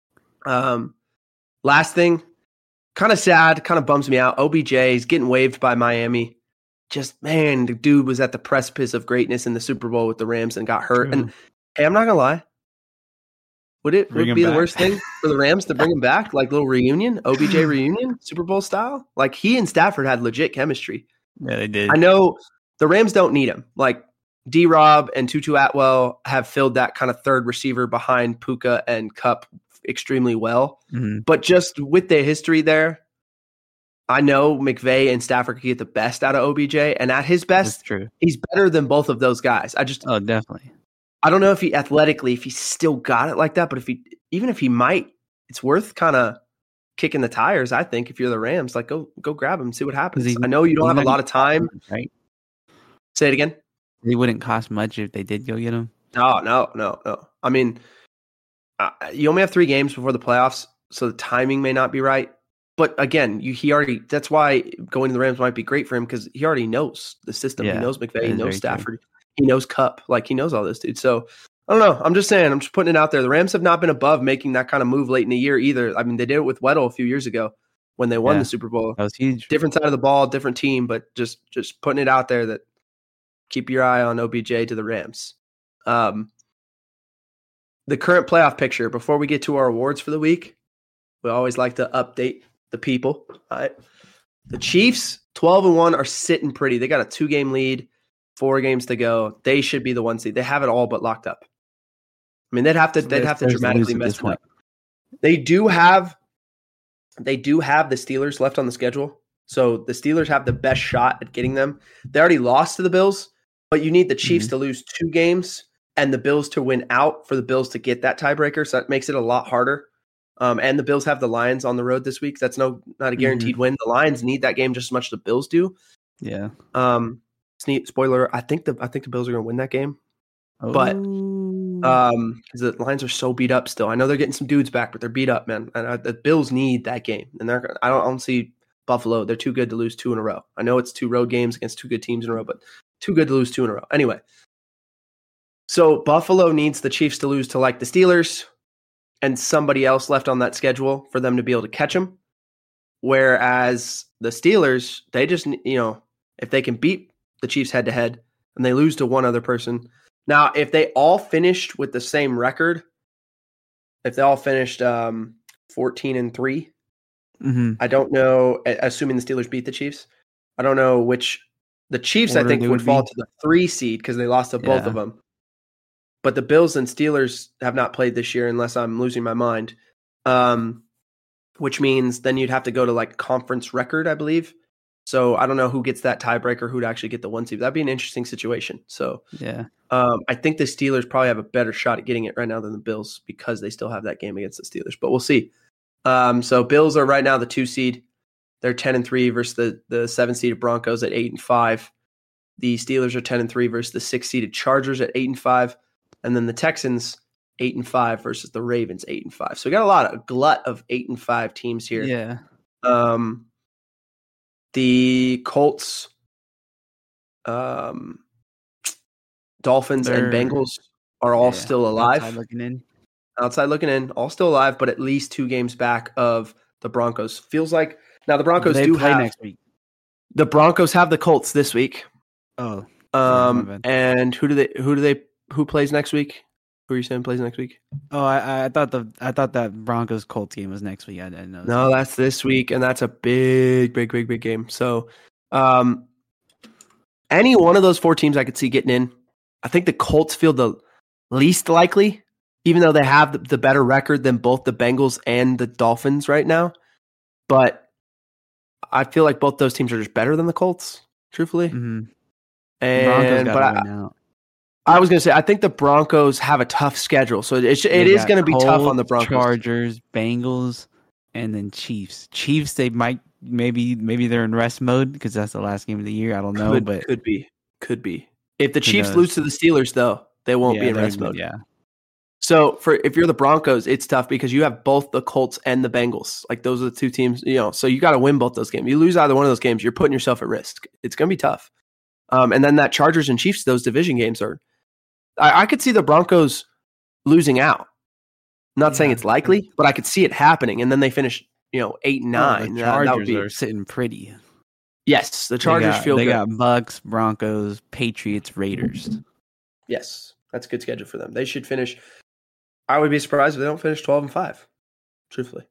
Last thing, kind of sad, kind of bums me out. OBJ is getting waived by Miami. Just, man, the dude was at the precipice of greatness in the Super Bowl with the Rams and got hurt. True. And hey, I'm not gonna lie. Would it be the worst thing for the Rams to bring him back, like little reunion, OBJ reunion, Super Bowl style? Like he and Stafford had legit chemistry. Yeah, they did. I know the Rams don't need him. Like D-Rob and Tutu Atwell have filled that kind of third receiver behind Puka and Kupp extremely well. Mm-hmm. But just with the history there, I know McVay and Stafford could get the best out of OBJ, and at his best, he's better than both of those guys. Definitely. I don't know if he athletically, if he's still got it like that, but even if he might, it's worth kind of kicking the tires. I think if you're the Rams, like go grab him and see what happens. I know you don't have a lot of time, right? Say it again. They wouldn't cost much if they did go get him. No. I mean, you only have 3 games before the playoffs, so the timing may not be right. But again, that's why going to the Rams might be great for him because he already knows the system. Yeah, he knows McVay, he knows Stafford, he knows Kupp, like he knows all this, dude. So I don't know. I'm just saying, I'm just putting it out there. The Rams have not been above making that kind of move late in the year either. I mean, they did it with Weddle a few years ago when they won the Super Bowl. That was huge. Different side of the ball, different team, but just putting it out there that keep your eye on OBJ to the Rams. The current playoff picture, before we get to our awards for the week, we always like to update the people. All right. The Chiefs, 12-1, are sitting pretty. They got a 2-game lead, 4 games to go. They should be the 1 seed. They have it all but locked up. I mean, they'd have to dramatically mess it up. They do have the Steelers left on the schedule. So the Steelers have the best shot at getting them. They already lost to the Bills, but you need the Chiefs to lose 2 games and the Bills to win out for the Bills to get that tiebreaker. So that makes it a lot harder. And the Bills have the Lions on the road this week. That's not a guaranteed win. The Lions need that game just as much as the Bills do. Yeah. Spoiler: I think the Bills are going to win that game, but because the Lions are so beat up still. I know they're getting some dudes back, but they're beat up, man. And the Bills need that game, and I don't see Buffalo. They're too good to lose 2 in a row. I know it's 2 road games against 2 good teams in a row, but too good to lose 2 in a row. Anyway, so Buffalo needs the Chiefs to lose to like the Steelers and somebody else left on that schedule for them to be able to catch them. Whereas the Steelers, they just, if they can beat the Chiefs head to head and they lose to one other person. Now, if they all finished with the same record, if they all finished 14-3, I don't know, assuming the Steelers beat the Chiefs, I don't know which The Chiefs, I order think, they would would fall be. to the 3 seed because they lost to both Yeah. of them. But the Bills and Steelers have not played this year unless I'm losing my mind. Which means then you'd have to go to like conference record, I believe. So I don't know who gets that tiebreaker, who'd actually get the 1 seed. That'd be an interesting situation. So Yeah. I think the Steelers probably have a better shot at getting it right now than the Bills because they still have that game against the Steelers. But we'll see. So Bills are right now the 2 seed. They're 10-3 versus the 7 seeded Broncos at 8-5. The Steelers are 10-3 versus the 6 seeded Chargers at 8-5. And then the Texans 8-5 versus the Ravens 8-5. So we got a glut of 8-5 teams here. Yeah. The Colts, Dolphins, and Bengals are all still alive. Outside looking in, all still alive, but at least 2 games back of the Broncos. Feels like now the Broncos do play have next week. The Broncos have the Colts this week. Oh. And who plays next week? Who are you saying plays next week? Oh, I thought that Broncos Colts game was next week. I didn't know. No, that's this week, and that's a big game. So, any one of those 4 teams I could see getting in. I think the Colts feel the least likely, even though they have the better record than both the Bengals and the Dolphins right now. But I feel like both those teams are just better than the Colts, truthfully. Mm-hmm. And I was going to say, I think the Broncos have a tough schedule, so it is going to be tough on the Broncos. Chargers, Bengals, and then Chiefs. Chiefs, they might maybe they're in rest mode because that's the last game of the year. I don't know, but could be. If the Chiefs lose to the Steelers, though, they won't be in rest mode. Yeah. So if you're the Broncos, it's tough because you have both the Colts and the Bengals. Like those are the 2 teams, so you got to win both those games. You lose either one of those games, you're putting yourself at risk. It's going to be tough. And then that Chargers and Chiefs, those division games are. I could see the Broncos losing out. I'm not saying it's likely, but I could see it happening. And then they finish, 8-9. The Chargers are sitting pretty. Yes, the Chargers feel good. They got Bucks, Broncos, Patriots, Raiders. Yes, that's a good schedule for them. They should finish. I would be surprised if they don't finish 12-5, truthfully.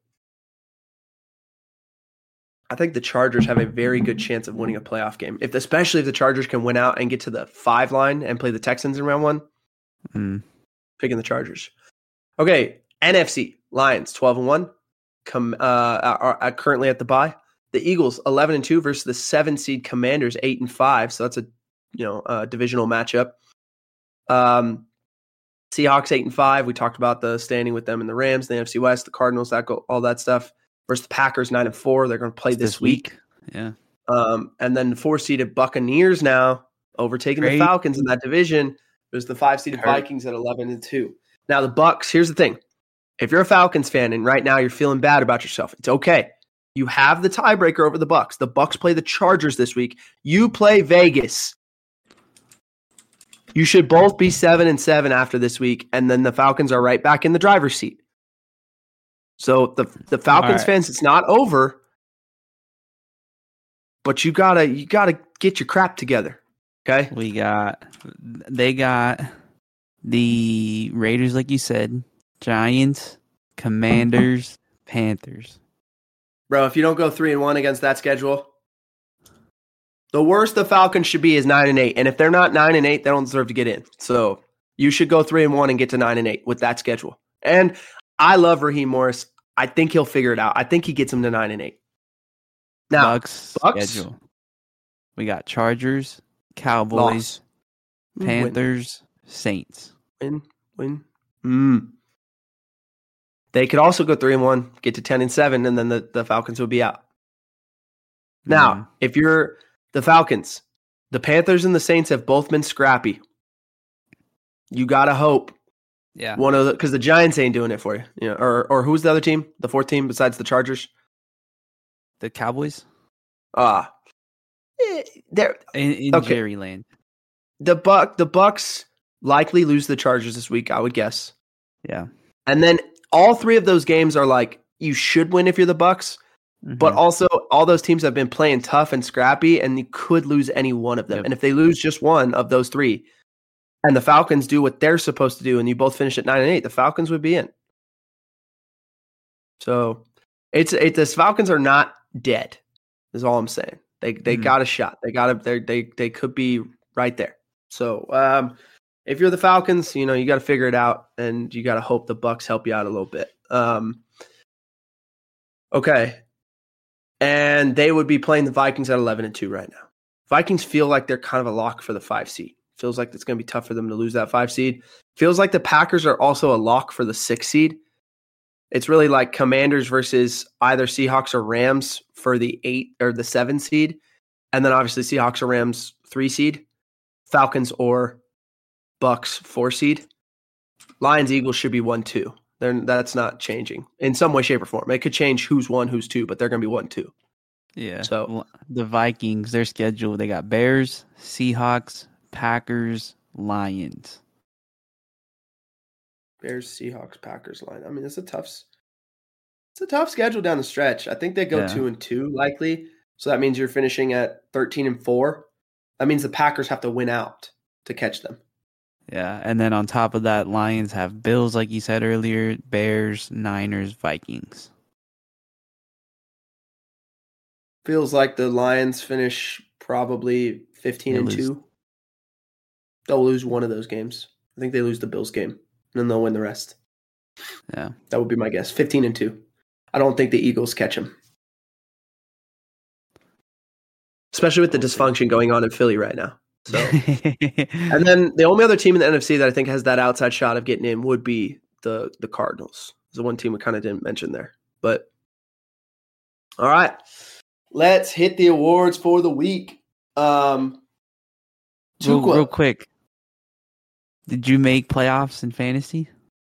I think the Chargers have a very good chance of winning a playoff game, especially if the Chargers can win out and get to the 5 line and play the Texans in round 1. Picking the Chargers. Okay, NFC Lions 12-1, are currently at the bye. The Eagles 11-2 versus the 7 seed Commanders 8-5. So that's a divisional matchup. Seahawks 8-5. We talked about the standing with them in the Rams, the NFC West, the Cardinals, all that stuff. Versus the Packers 9-4. They're going to play this week. Yeah. And then the 4-seeded Buccaneers now overtaking the Falcons in that division. There's the 5-seeded Vikings at 11-2. Now the Bucs, here's the thing. If you're a Falcons fan and right now you're feeling bad about yourself, it's okay. You have the tiebreaker over the Bucs. The Bucs play the Chargers this week. You play Vegas. You should both be 7-7 after this week, and then the Falcons are right back in the driver's seat. So the Falcons fans, it's not over, but you gotta get your crap together. Okay, they got the Raiders, like you said, Giants, Commanders, Panthers. Bro, if you don't go 3-1 against that schedule, the worst the Falcons should be is 9-8, and if they're not 9-8, they don't deserve to get in. So you should go 3-1 and get to 9-8 with that schedule. And I love Raheem Morris. I think he'll figure it out. I think he gets him to 9-8. Now, Bucks schedule. We got Chargers, Cowboys, Panthers, Saints. Win. They could also go 3-1, get to 10-7, and then the Falcons would be out. Now, if you're the Falcons, the Panthers and the Saints have both been scrappy. You gotta hope. Yeah. Because the Giants ain't doing it for you. Or who's the other team? The 4th team besides the Chargers? The Cowboys? They're in Jerryland. The Bucks likely lose the Chargers this week, I would guess. Yeah. And then all 3 of those games are like you should win if you're the Bucks, but also all those teams have been playing tough and scrappy, and you could lose any one of them. Yep. And if they lose just one of those 3, and the Falcons do what they're supposed to do, and you both finish at 9-8, the Falcons would be in. So the Falcons are not dead, is all I'm saying. They got a shot. They could be right there. So if you're the Falcons, you got to figure it out, and you got to hope the Bucs help you out a little bit. Okay, and they would be playing the Vikings at 11-2 right now. Vikings feel like they're kind of a lock for the 5 seed. Feels like it's going to be tough for them to lose that 5 seed. Feels like the Packers are also a lock for the 6 seed. It's really like Commanders versus either Seahawks or Rams for the 8 or the 7 seed. And then obviously Seahawks or Rams 3 seed. Falcons or Bucs 4 seed. Lions Eagles should be 1-2. That's not changing in some way, shape, or form. It could change who's 1, who's 2, but they're going to be 1-2. Yeah. So the Vikings, their schedule, they got Bears, Seahawks, Packers, Lions. Bears, Seahawks, Packers, Lions. I mean, it's a tough schedule down the stretch. I think they go 2-2 likely. So that means you're finishing at 13-4. That means the Packers have to win out to catch them. Yeah, and then on top of that, Lions have Bills, like you said earlier, Bears, Niners, Vikings. Feels like the Lions finish probably 15-2. They'll lose one of those games. I think they lose the Bills game, and then they'll win the rest. Yeah. That would be my guess. 15-2. I don't think the Eagles catch them. Especially with the dysfunction going on in Philly right now. So, and then the only other team in the NFC that I think has that outside shot of getting in would be the Cardinals. It's the one team we kind of didn't mention there. But, all right. Let's hit the awards for the week. Real quick. Did you make playoffs in fantasy?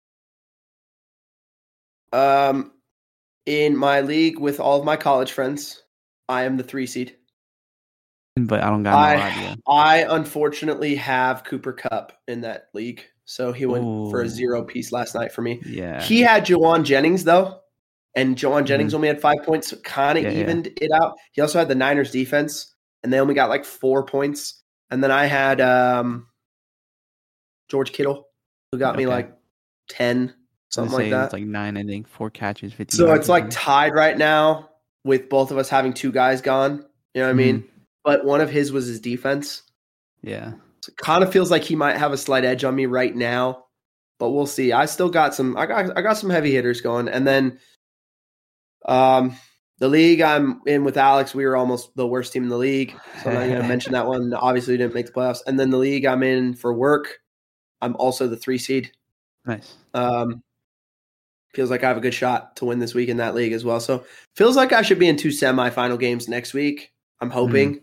In my league with all of my college friends, I am the 3 seed. But I don't got no idea. I unfortunately have Cooper Kupp in that league. So he went for a 0 piece last night for me. Yeah. He had Jawan Jennings, though. And Jawan Jennings only had 5 points, so kind of evened it out. He also had the Niners defense, and they only got like 4 points. And then I had George Kittle, who got me like 10, something like that. It's like 9, I think, 4 catches, 50 So it's like tied right now with both of us having 2 guys gone. You know what I mean? But one of his was his defense. Yeah. So it kind of feels like he might have a slight edge on me right now, but we'll see. I still got some. I got some heavy hitters going, and then the league I'm in with Alex, we were almost the worst team in the league. So I'm not going to mention that one. Obviously, we didn't make the playoffs. And then the league I'm in for work, I'm also the 3 seed. Nice. Feels like I have a good shot to win this week in that league as well. So feels like I should be in 2 semifinal games next week. I'm hoping.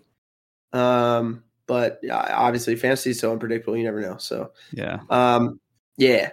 But obviously fantasy is so unpredictable. You never know. So yeah. Yeah.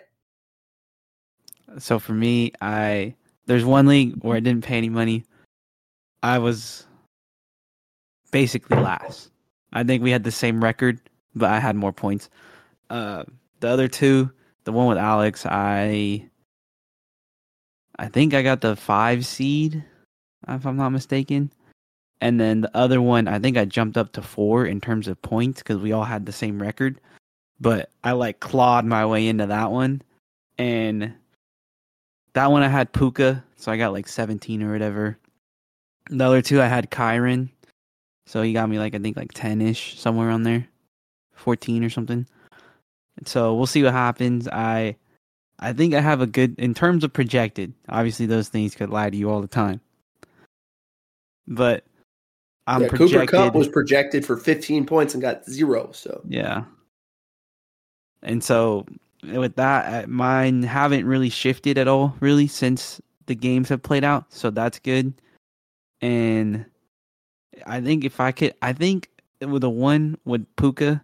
So for me, there's one league where I didn't pay any money. I was basically last. I think we had the same record, but I had more points. The other 2, the one with Alex, I think I got the 5 seed, if I'm not mistaken. And then the other one, I think I jumped up to 4 in terms of points because we all had the same record. But I clawed my way into that one. And that one I had Puka, so I got 17 or whatever. The other 2 I had Kyron, so he got me I think 10-ish, somewhere around there. 14 or something. So we'll see what happens. I think I have a good, in terms of projected, obviously those things could lie to you all the time. But Cooper Kupp was projected for 15 points and got 0. So yeah. And so with that, mine haven't really shifted at all, really, since the games have played out. So that's good. And I think with the one with Puka,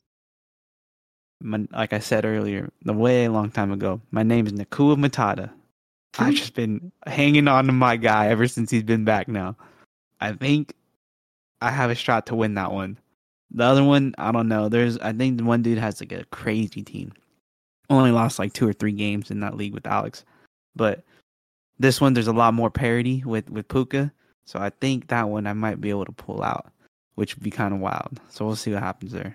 like I said earlier, way a long time ago, my name is Nakua Matata. I've just been hanging on to my guy ever since he's been back now. I think I have a shot to win that one. The other one, I don't know. I think the one dude has a crazy team. Only lost 2 or 3 games in that league with Alex. But this one, there's a lot more parity with Puka. So I think that one I might be able to pull out, which would be kind of wild. So we'll see what happens there.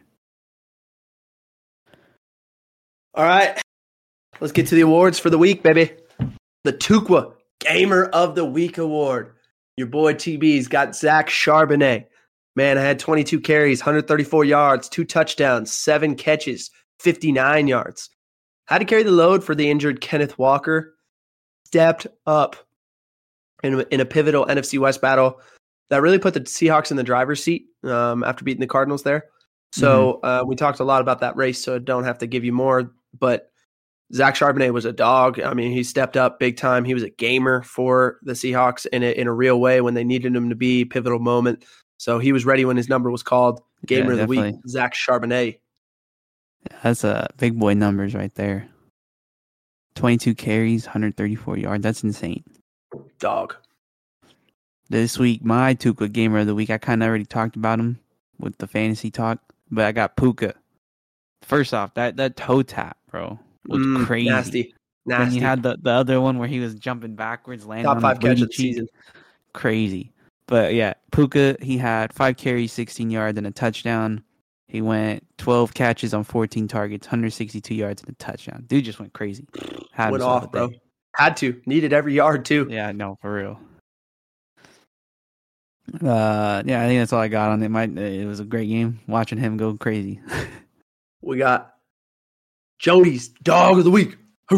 All right. Let's get to the awards for the week, baby. The Tukwa Gamer of the Week Award. Your boy TB's got Zach Charbonnet. Man, I had 22 carries, 134 yards, 2 touchdowns, 7 catches, 59 yards. Had to carry the load for the injured Kenneth Walker. Stepped up in a pivotal NFC West battle that really put the Seahawks in the driver's seat after beating the Cardinals there. So we talked a lot about that race, so I don't have to give you more. But Zach Charbonnet was a dog. I mean, he stepped up big time. He was a gamer for the Seahawks in a real way when they needed him to be. Pivotal moment. So he was ready when his number was called. Gamer of the week, Zach Charbonnet. That's big boy numbers right there. 22 carries, 134 yards. That's insane. Dog. This week, my Tuca Gamer of the Week, I kind of already talked about him with the fantasy talk, but I got Puka. First off, that toe tap, bro, was crazy. Nasty. And he had the other one where he was jumping backwards, landing top on 5 the catch of the season. Crazy. But yeah, Puka, he had 5 carries, 16 yards, and a touchdown. He went 12 catches on 14 targets, 162 yards, and a touchdown. Dude just went crazy. Went off, bro. Had to. Needed every yard, too. Yeah, no, for real. Yeah, I think that's all I got on it. It was a great game. Watching him go crazy. We got Jody's Dog of the Week.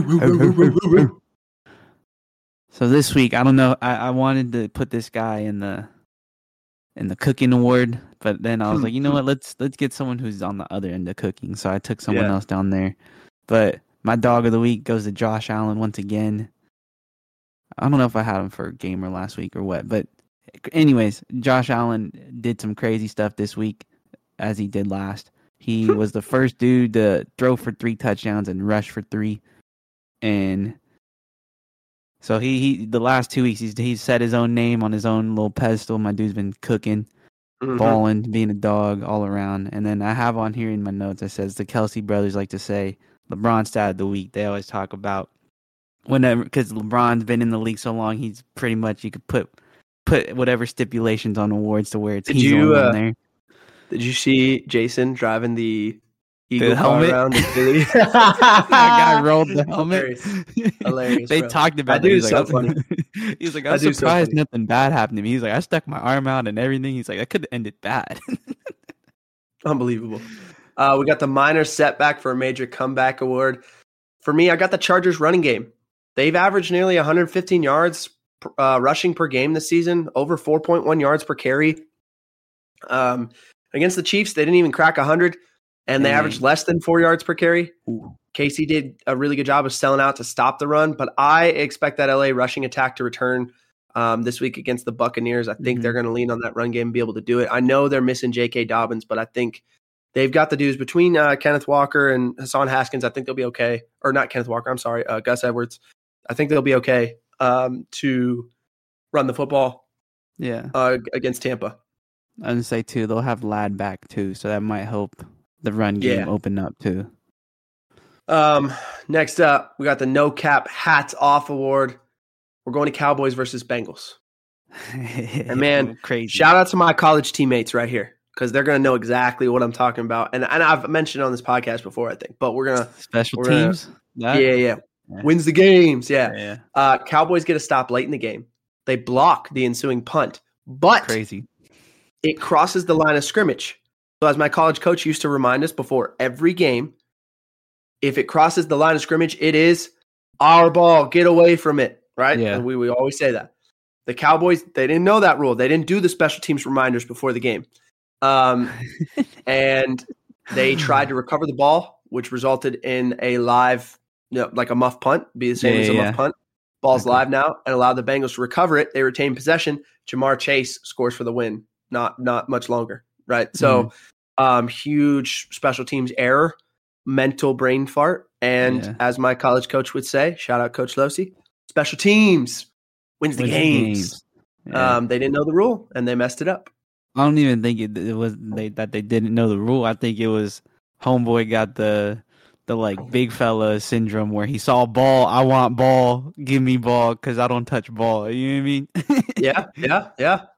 So this week, I don't know. I wanted to put this guy in the cooking award, but then I was like, you know what? Let's get someone who's on the other end of cooking. So I took someone else down there. But my Dog of the Week goes to Josh Allen once again. I don't know if I had him for a gamer last week or what, but anyways, Josh Allen did some crazy stuff this week, as he did last. He was the first dude to throw for 3 touchdowns and rush for 3, and so he the last 2 weeks he's set his own name on his own little pedestal. My dude's been cooking, balling, being a dog all around. And then I have on here in my notes, it says the Kelsey brothers like to say LeBron stat of the week. They always talk about whenever, because LeBron's been in the league so long, he's pretty much, you could put whatever stipulations on awards to where it's he's on there. Did you see Jason driving the Eagle helmet around in Philly? That guy rolled the helmet. Hilarious. They bro. talked about that. He's Dude's so funny. He's like, I'm surprised nothing bad happened to me. He's like, I stuck my arm out and everything. He's like, that could have ended bad. Unbelievable. We got the minor setback for a major comeback award. For me, I got the Chargers running game. They've averaged nearly 115 yards rushing per game this season, over 4.1 yards per carry. Against the Chiefs, they didn't even crack 100, and they averaged less than 4 yards per carry. Casey did a really good job of selling out to stop the run, but I expect that LA rushing attack to return this week against the Buccaneers. I think they're going to lean on that run game and be able to do it. I know they're missing J.K. Dobbins, but I think they've got the dudes between Kenneth Walker and Hassan Haskins. I think they'll be okay. Or not Kenneth Walker, I'm sorry, Gus Edwards. I think they'll be okay to run the football against Tampa. I would say, too, they'll have Ladd back, too, so that might help the run game open up, too. Next up, we got the No Cap Hats Off Award. We're going to Cowboys versus Bengals. And, man, crazy. Shout out to my college teammates right here, because they're going to know exactly what I'm talking about. And I've mentioned it on this podcast before, I think. But we're going to – Special teams? Yeah. Wins the games, Cowboys get a stop late in the game. They block the ensuing punt. But crazy. It crosses the line of scrimmage. So as my college coach used to remind us before every game, if it crosses the line of scrimmage, it is our ball. Get away from it, right? Yeah. And we always say that. The Cowboys, they didn't know that rule. They didn't do the special teams reminders before the game. And they tried to recover the ball, which resulted in a live, like a muff punt, be the same as a muff punt. Ball's live now, and allowed the Bengals to recover it. They retain possession. Jamar Chase scores for the win. Not much longer, right? So huge special teams error, mental brain fart. And as my college coach would say, shout out Coach Losi, special teams wins the games. Yeah. They didn't know the rule, and they messed it up. I don't even think it was that they didn't know the rule. I think it was homeboy got the like big fella syndrome where he saw ball, I want ball, give me ball because I don't touch ball. You know what I mean? Yeah.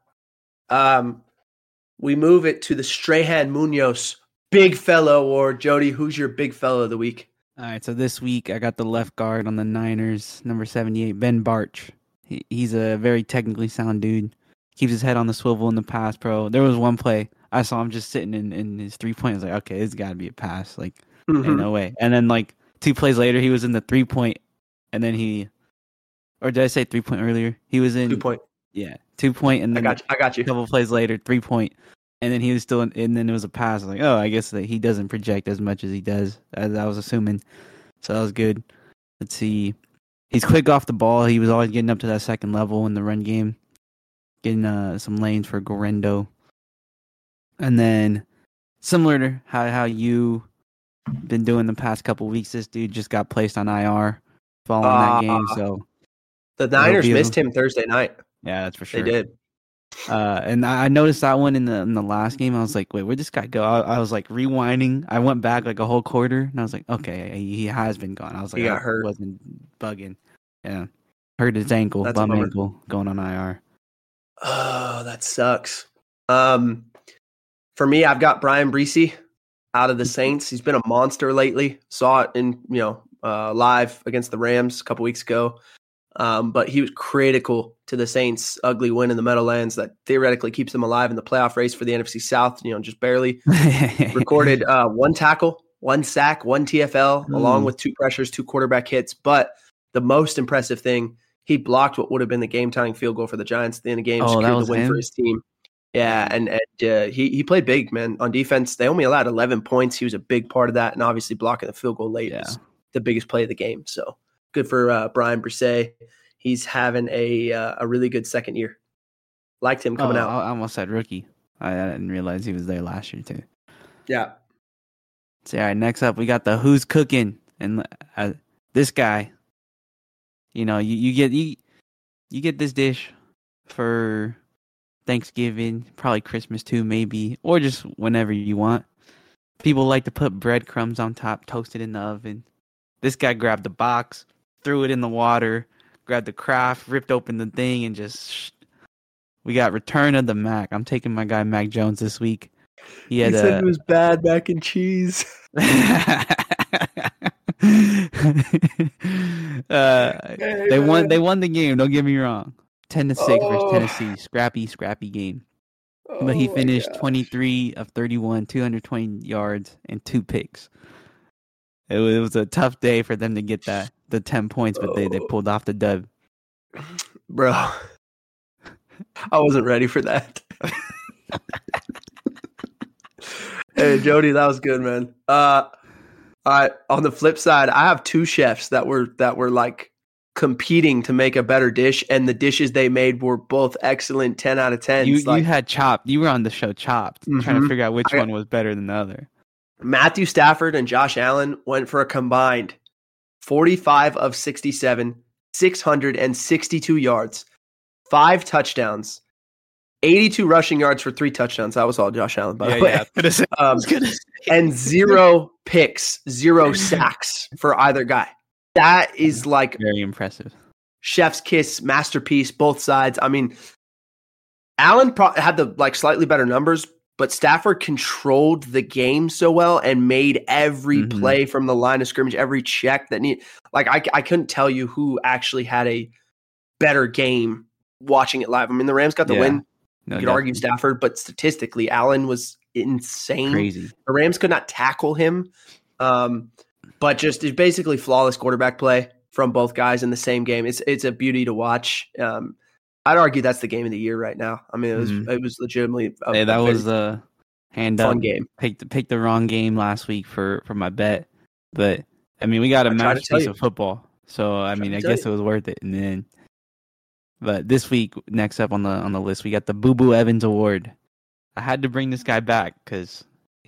We move it to the Strahan Munoz Big Fella Award. Jody, who's your Big Fella of the week? All right, so this week I got the left guard on the Niners, number 78, Ben Barch. He's a very technically sound dude. keeps his head on the swivel in the pass pro. There was one play I saw him just sitting in his 3-point. I was like, okay, this got to be a pass. Like, ain't no way. And then like 2 plays later, he was in the 3-point, and then or did I say 3-point earlier? He was in 2-point. Yeah, 2-point, and then I got you. A couple plays later, 3-point, and then he was still and then it was a pass. I was like, oh, I guess that he doesn't project as much as he does, as I was assuming. So that was good. Let's see. He's quick off the ball. He was always getting up to that second level in the run game, getting some lanes for Gorendo. And then, similar to how you been doing the past couple weeks, this dude just got placed on IR following that game. So the Niners missed him Thursday night. Yeah, that's for sure. They did. And I noticed that one in the last game. I was like, wait, where'd this guy go? I was like rewinding. I went back like a whole quarter, and I was like, okay, he has been gone. I was like, he got hurt. Wasn't bugging. Yeah, hurt his ankle, bum ankle, going on IR. Oh, that sucks. For me, I've got Brian Bresee out of the Saints. He's been a monster lately. Saw it in live against the Rams a couple weeks ago. But he was critical to the Saints' ugly win in the Meadowlands that theoretically keeps them alive in the playoff race for the NFC South, just barely. Recorded 1 tackle, 1 sack, 1 TFL, along with 2 pressures, 2 quarterback hits. But the most impressive thing, he blocked what would have been the game-tying field goal for the Giants at the end of the game, secured the win for his team. Yeah, and he played big, man. On defense, they only allowed 11 points. He was a big part of that, and obviously blocking the field goal late was the biggest play of the game. So good for Brian Bresee. He's having a really good second year. Liked him coming out. I almost said rookie. I didn't realize he was there last year too. Yeah. So all right, next up we got the Who's Cooking, and this guy. You get this dish for Thanksgiving, probably Christmas too, maybe, or just whenever you want. People like to put breadcrumbs on top, toast it in the oven. This guy grabbed the box, threw it in the water, grabbed the craft, ripped open the thing, and we got Return of the Mac. I'm taking my guy Mac Jones this week. He said it was bad mac and cheese. They won the game, don't get me wrong. 10-6 versus Tennessee. Scrappy game. But he finished 23 of 31, 220 yards, and 2 picks. It was a tough day for them to get the 10 points, but they pulled off the dub. Bro, I wasn't ready for that. Hey, Jody, that was good, man. All right, on the flip side, I have 2 chefs that were like competing to make a better dish, and the dishes they made were both excellent 10 out of 10. You had Chopped. You were on the show Chopped, trying to figure out which one was better than the other. Matthew Stafford and Josh Allen went for a combined 45 of 67, 662 yards, 5 touchdowns, 82 rushing yards for 3 touchdowns. That was all Josh Allen, by the way. And 0 picks, 0 sacks for either guy. That is like very impressive. Chef's kiss, masterpiece, both sides. I mean, Allen had the slightly better numbers, but Stafford controlled the game so well and made every play from the line of scrimmage, every check that need. I couldn't tell you who actually had a better game watching it live. I mean, the Rams got the win. You could argue Stafford, but statistically, Allen was insane. Crazy. The Rams could not tackle him. But just it's basically flawless quarterback play from both guys in the same game. It's a beauty to watch. I'd argue that's the game of the year right now. I mean, it was legitimately that was a hand fun up game. Picked the wrong game last week for my bet, but I mean we got a masterpiece of football, so I mean I guess it was worth it. And then, but this week, next up on the list, we got the Boo Boo Evans Award. I had to bring this guy back because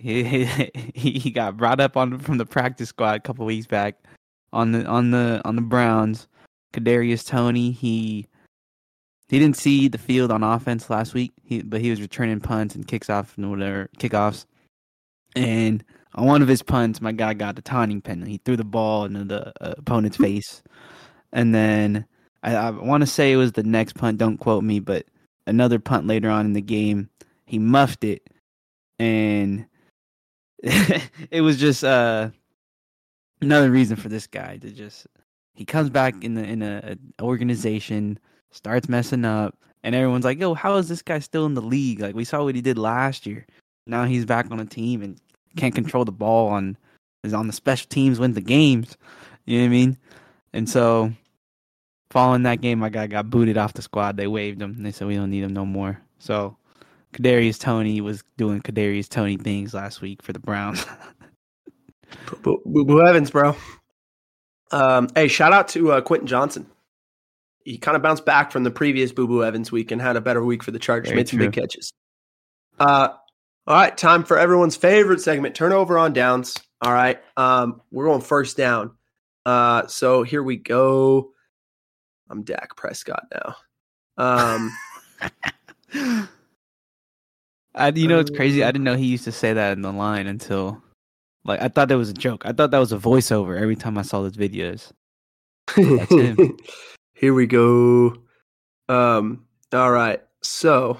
he got brought up from the practice squad a couple weeks back on the Browns. Kadarius Toney, he didn't see the field on offense last week, but he was returning punts and kickoffs. And on one of his punts, my guy got the taunting penalty. He threw the ball into the opponent's face. And then I want to say it was the next punt, don't quote me, but another punt later on in the game, he muffed it. And it was just another reason for this guy to he comes back in a organization starts messing up, and everyone's like, "Yo, how is this guy still in the league? Like, we saw what he did last year. Now he's back on a team and can't control the ball is on the special teams, wins the games." You know what I mean? And so, following that game, my guy got booted off the squad. They waived him. And they said we don't need him no more. So, Kadarius Toney was doing Kadarius Toney things last week for the Browns. Boo Evans, bro. Hey, shout out to Quentin Johnson. He kind of bounced back from the previous Boo Evans week and had a better week for the Chargers. Very Made some true. big catches. All right, time for everyone's favorite segment, turnover on downs. All right, we're going first down. So here we go. I'm Dak Prescott now. It's crazy. I didn't know he used to say that in the line until, I thought that was a joke. I thought that was a voiceover every time I saw those videos. That's him. Here we go. All right. So,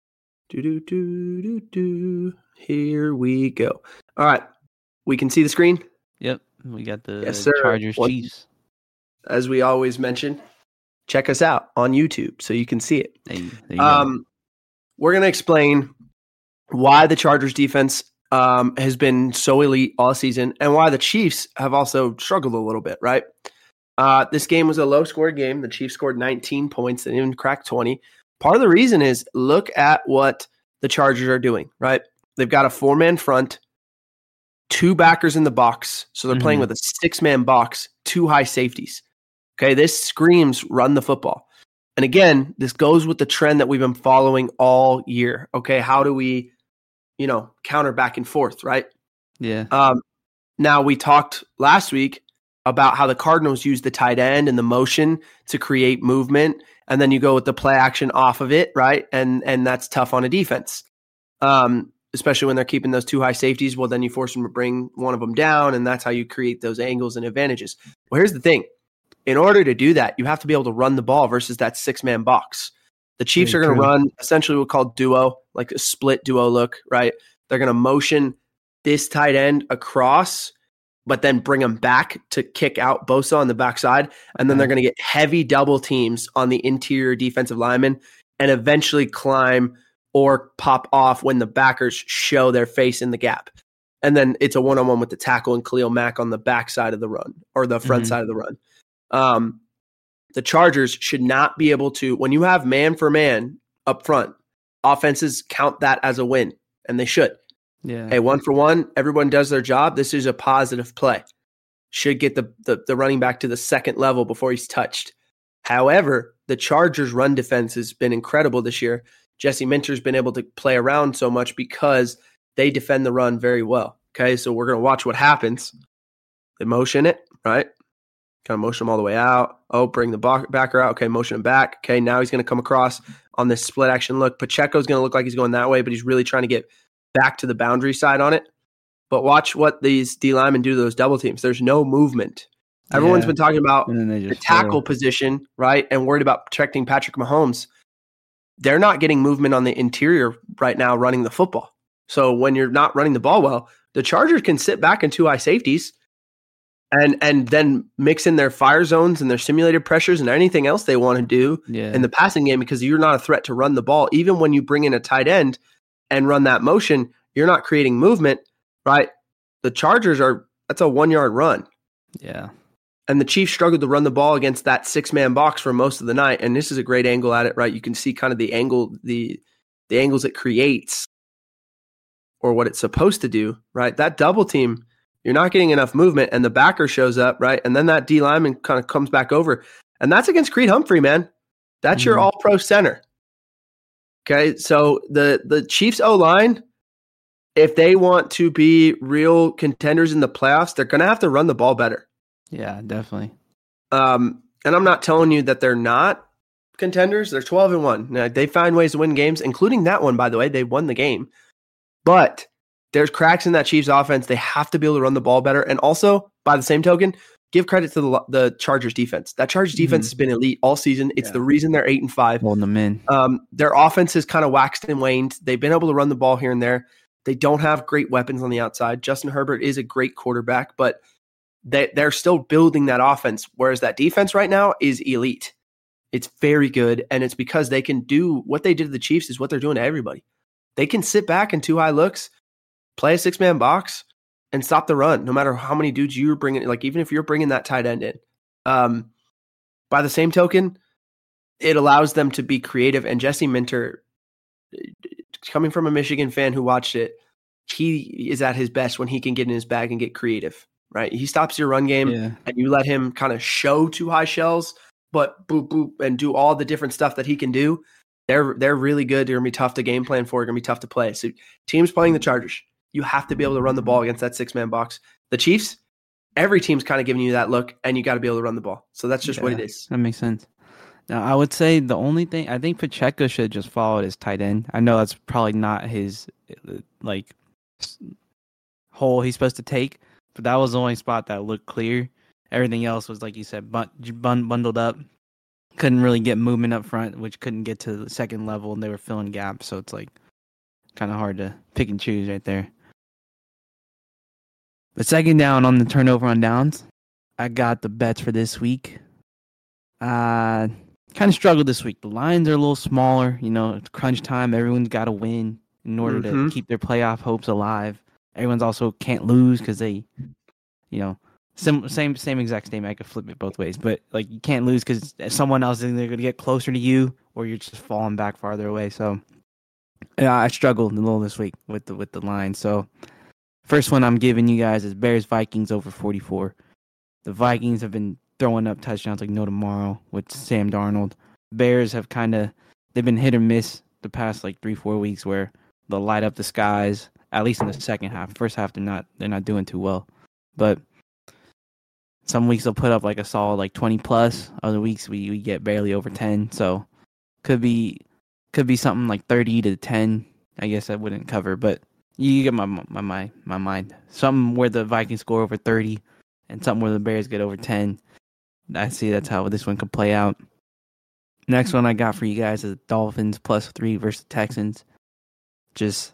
here we go. All right. We can see the screen? Yep. We got the Yes, sir. Chargers Chiefs. As we always mention, check us out on YouTube so you can see it. Hey, there you go. We're going to explain why the Chargers defense has been so elite all season and why the Chiefs have also struggled a little bit, right? This game was a low-scored game. The Chiefs scored 19 points. They didn't even crack 20. Part of the reason is look at what the Chargers are doing, right? They've got a 4-man front, 2 backers in the box. So they're playing with a 6-man box, 2 high safeties. Okay, this screams run the football. And again, this goes with the trend that we've been following all year. Okay, how do we, counter back and forth, right? Yeah. Now, we talked last week about how the Cardinals use the tight end and the motion to create movement, and then you go with the play action off of it, right? And that's tough on a defense, especially when they're keeping those 2 high safeties. Well, then you force them to bring one of them down, and that's how you create those angles and advantages. Well, here's the thing. In order to do that, you have to be able to run the ball versus that 6-man box. The Chiefs are going to run essentially what we call duo, like a split duo look, right? They're going to motion this tight end across, but then bring them back to kick out Bosa on the backside. And then they're going to get heavy double teams on the interior defensive linemen and eventually climb or pop off when the backers show their face in the gap. And then it's a one-on-one with the tackle and Khalil Mack on the backside of the run or the front side of the run. The Chargers should not be able to, when you have man for man up front, offenses count that as a win, and they should. Yeah. Hey, 1 for 1, everyone does their job. This is a positive play. Should get the running back to the second level before he's touched. However, the Chargers' run defense has been incredible this year. Jesse Minter's been able to play around so much because they defend the run very well. Okay, so we're going to watch what happens. They motion it, right? Kind of motion him all the way out. Oh, bring the backer out. Okay, motion him back. Okay, now he's going to come across on this split action look. Pacheco's going to look like he's going that way, but he's really trying to get back to the boundary side on it. But watch what these D linemen do to those double teams. There's no movement. Everyone's been talking about the tackle position, right? And worried about protecting Patrick Mahomes. They're not getting movement on the interior right now running the football. So when you're not running the ball well, the Chargers can sit back in 2 high safeties and then mix in their fire zones and their simulated pressures and anything else they want to do in the passing game because you're not a threat to run the ball. Even when you bring in a tight end and run that motion, you're not creating movement, right? The Chargers that's a 1-yard run. Yeah. And the Chiefs struggled to run the ball against that 6-man box for most of the night. And this is a great angle at it, right? You can see kind of the angle, the angles it creates or what it's supposed to do, right? That double team, you're not getting enough movement, and the backer shows up, right? And then that D lineman kind of comes back over. And that's against Creed Humphrey, man. That's your all-pro center. Okay, so the Chiefs O-line, if they want to be real contenders in the playoffs, they're going to have to run the ball better. Yeah, definitely. And I'm not telling you that they're not contenders. They're 12-1. Now, they find ways to win games, including that one, by the way. They won the game. But there's cracks in that Chiefs offense. They have to be able to run the ball better. And also, by the same token, give credit to the Chargers defense. That Chargers defense has been elite all season. It's the reason they're 8-5. Holding them in. Their offense has kind of waxed and waned. They've been able to run the ball here and there. They don't have great weapons on the outside. Justin Herbert is a great quarterback, but they're still building that offense, whereas that defense right now is elite. It's very good, and it's because they can do what they did to the Chiefs is what they're doing to everybody. They can sit back in 2 high looks, play a 6-man box, and stop the run, no matter how many dudes you're bringing. Like, even if you're bringing that tight end in. By the same token, it allows them to be creative. And Jesse Minter, coming from a Michigan fan who watched it, he is at his best when he can get in his bag and get creative, right? He stops your run game and you let him kind of show 2 high shells, but boop, boop, and do all the different stuff that he can do. They're really good. They're going to be tough to game plan for. They're going to be tough to play. So teams playing the Chargers, you have to be able to run the ball against that 6-man box. The Chiefs, every team's kind of giving you that look, and you got to be able to run the ball. So that's just what it is. That makes sense. Now, I would say the only thing, I think Pacheco should just follow his tight end. I know that's probably not his hole he's supposed to take, but that was the only spot that looked clear. Everything else was, like you said, bundled up. Couldn't really get movement up front, which couldn't get to the second level, and they were filling gaps. So it's like kind of hard to pick and choose right there. But second down on the turnover on downs, I got the bets for this week. Kind of struggled this week. The lines are a little smaller. It's crunch time. Everyone's got to win in order to keep their playoff hopes alive. Everyone's also can't lose because they, same exact statement. I could flip it both ways, but like you can't lose because someone else is either going to get closer to you or you're just falling back farther away. So I struggled a little this week with the line. So first one I'm giving you guys is Bears-Vikings over 44. The Vikings have been throwing up touchdowns like no tomorrow with Sam Darnold. Bears have they've been hit or miss the past like 3-4 weeks where they'll light up the skies, at least in the second half. First half, they're not doing too well. But some weeks they'll put up like a solid like 20 plus. Other weeks we get barely over 10. So could be something like 30-10. I guess I wouldn't cover, but you get my mind. Something where the Vikings score over 30 and something where the Bears get over 10. I see that's how this one could play out. Next one I got for you guys is Dolphins +3 versus the Texans. Just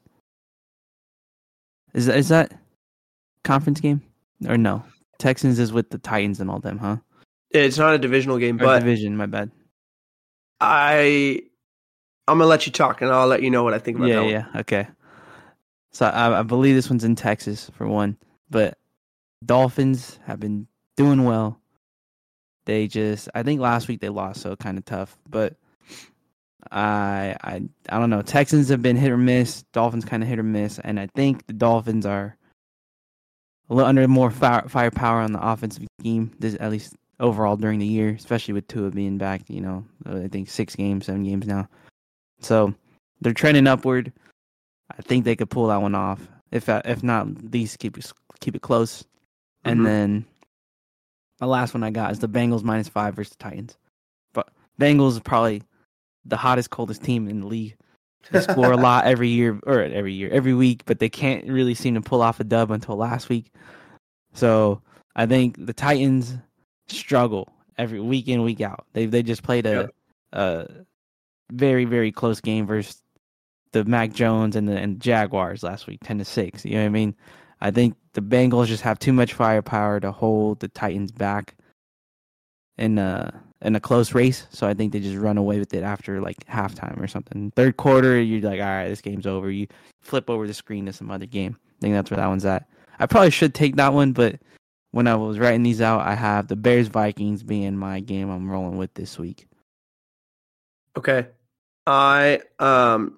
is that conference game or no? Texans is with the Titans and all them, huh? It's not a divisional game, but division. My bad. I'm gonna let you talk, and I'll let you know what I think about that one. Yeah. Okay. So I believe this one's in Texas for one, but Dolphins have been doing well. I think last week they lost, so kind of tough. But I don't know. Texans have been hit or miss. Dolphins kind of hit or miss, and I think the Dolphins are a little under more firepower on the offensive scheme. At least overall during the year, especially with Tua being back. I think 7 games now. So they're trending upward. I think they could pull that one off. If not, at least keep it close. And then the last one I got is the Bengals -5 versus the Titans. But Bengals are probably the hottest, coldest team in the league. They score a lot every week, but they can't really seem to pull off a dub until last week. So I think the Titans struggle every week in, week out. They just played a very, very close game versus the Mac Jones and Jaguars last week, 10-6. You know what I mean? I think the Bengals just have too much firepower to hold the Titans back in a close race. So I think they just run away with it after like halftime or something. Third quarter, you're like, all right, this game's over. You flip over the screen to some other game. I think that's where that one's at. I probably should take that one, but when I was writing these out, I have the Bears-Vikings being my game I'm rolling with this week. Okay. I'm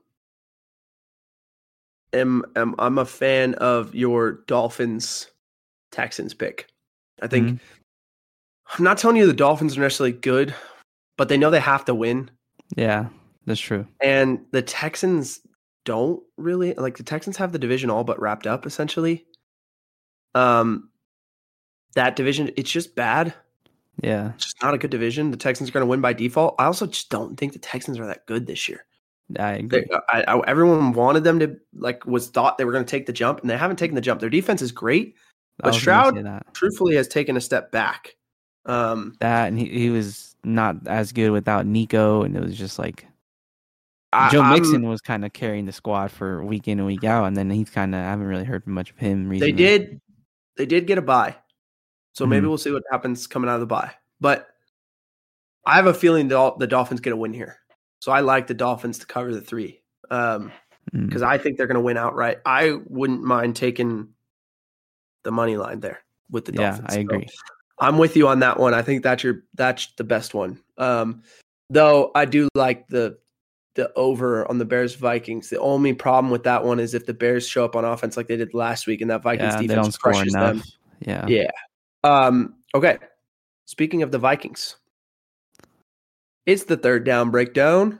a fan of your Dolphins Texans pick. I think I'm not telling you the Dolphins are necessarily good, but they know they have to win. Yeah, that's true. And the Texans don't really the Texans have the division all but wrapped up essentially. That division, it's just bad. Yeah. It's just not a good division. The Texans are going to win by default. I also just don't think the Texans are that good this year. I agree. Everyone wanted them to thought they were going to take the jump, and they haven't taken the jump. Their defense is great, but Stroud truthfully has taken a step back. That and he was not as good without Nico, and it was just like Joe Mixon was kind of carrying the squad for week in and week out, and then he's I haven't really heard much of him recently. They did get a bye, so maybe we'll see what happens coming out of the bye. But I have a feeling the Dolphins get a win here. So I like the Dolphins to cover the 3 because I think they're going to win outright. I wouldn't mind taking the money line there with the Dolphins. Yeah, I agree. So I'm with you on that one. I think that's the best one. Though I do like the over on the Bears Vikings. The only problem with that one is if the Bears show up on offense like they did last week and that Vikings defense crushes them. Yeah. Okay. Speaking of the Vikings, it's the third down breakdown.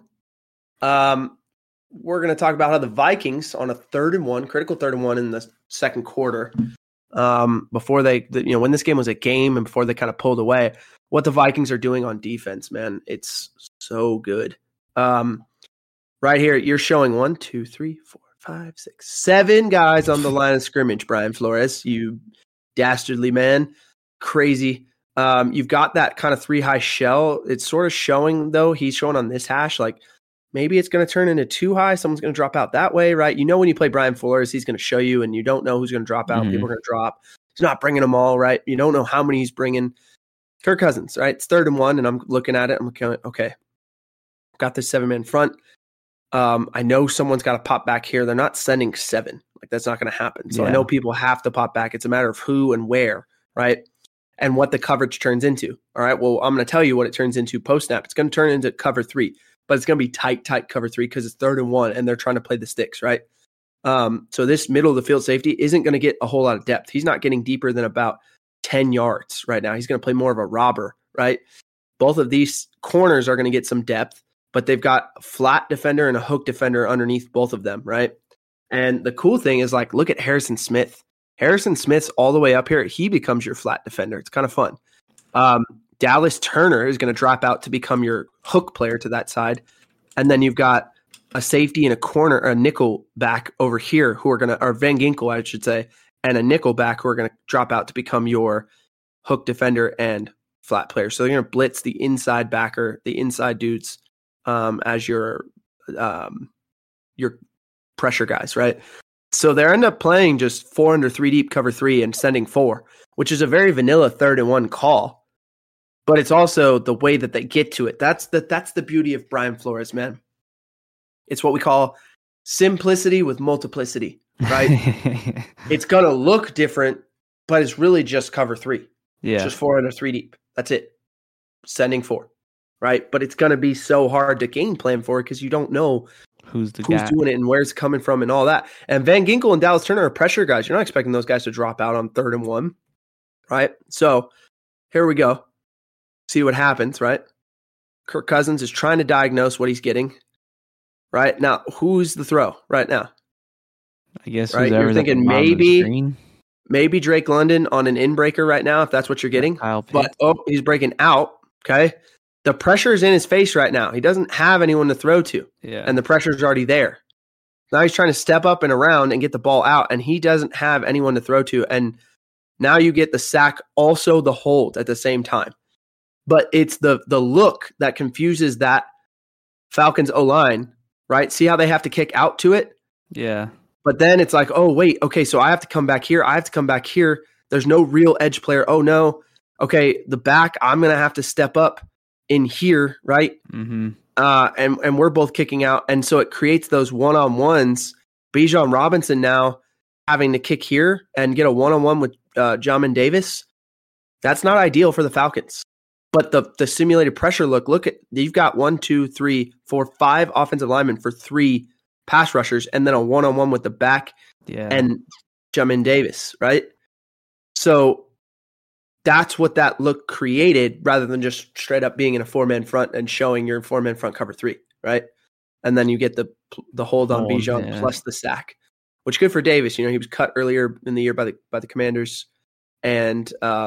We're going to talk about how the Vikings on a 3rd and 1, critical 3rd and 1 in the second quarter, before when this game was a game and before they kind of pulled away, what the Vikings are doing on defense, man, it's so good. Right here, you're showing 1, 2, 3, 4, 5, 6, 7 guys on the line of scrimmage, Brian Flores, you dastardly man. Crazy. You've got that kind of 3 high shell. It's sort of showing, though, he's showing on this hash, like maybe it's going to turn into 2 high. Someone's going to drop out that way, right? You know, when you play Brian Flores, he's going to show you, and you don't know who's going to drop out. People are going to drop. He's not bringing them all, right? You don't know how many he's bringing. Kirk Cousins, right? It's 3rd and 1, and I'm looking at it. I'm looking, okay, got this 7-man front. I know someone's got to pop back here. They're not sending 7. Like, that's not going to happen. So I know people have to pop back. It's a matter of who and where, right? And what the coverage turns into. All right, well, I'm going to tell you what it turns into post-snap. It's going to turn into cover 3, but it's going to be tight cover 3 because it's 3rd and 1, and they're trying to play the sticks, right? So this middle of the field safety isn't going to get a whole lot of depth. He's not getting deeper than about 10 yards right now. He's going to play more of a robber, right? Both of these corners are going to get some depth, but they've got a flat defender and a hook defender underneath both of them, right? And the cool thing is, like, look at Harrison Smith. Harrison Smith's all the way up here. He becomes your flat defender. It's kind of fun. Dallas Turner is going to drop out to become your hook player to that side. And then you've got a safety and a corner, a nickel back over here who are going to, or Van Ginkel, I should say, and a nickel back who are going to drop out to become your hook defender and flat player. So they're going to blitz the inside backer, the inside dudes as your pressure guys, right? So they end up playing just 4 under 3 deep cover 3 and sending 4, which is a very vanilla 3rd and 1 call. But it's also the way that they get to it. That's the beauty of Brian Flores, man. It's what we call simplicity with multiplicity, right? It's going to look different, but it's really just cover 3. Yeah. It's just 4 under 3 deep. That's it. Sending 4, right? But it's going to be so hard to game plan for because you don't know who's doing it and where it's coming from and all that. And Van Ginkel and Dallas Turner are pressure guys. You're not expecting those guys to drop out on 3rd and 1, right? So here we go. See what happens, right? Kirk Cousins is trying to diagnose what he's getting, right? Now, who's the throw right now? I guess right? You're thinking maybe Drake London on an in-breaker right now, if that's what you're getting. But, he's breaking out, okay? The pressure is in his face right now. He doesn't have anyone to throw to, and the pressure is already there. Now he's trying to step up and around and get the ball out, and he doesn't have anyone to throw to. And now you get the sack, also the hold at the same time. But it's the look that confuses that Falcons O-line, right? See how they have to kick out to it? Yeah. But then it's like, oh, wait, okay, so I have to come back here. I have to come back here. There's no real edge player. Oh, no. Okay, the back, I'm going to have to step up in here, right? Mm-hmm. And we're both kicking out. And so it creates those one-on-ones. Bijan Robinson now having to kick here and get a one-on-one with Jamin Davis. That's not ideal for the Falcons. But the simulated pressure look at, you've got 1, 2, 3, 4, 5 offensive linemen for 3 pass rushers, and then a one-on-one with the back and Jamin Davis, right? So that's what that look created, rather than just straight up being in a 4-man front and showing your 4-man front cover 3, right? And then you get the hold on Bijan plus the sack, which good for Davis. You know, he was cut earlier in the year by the Commanders, and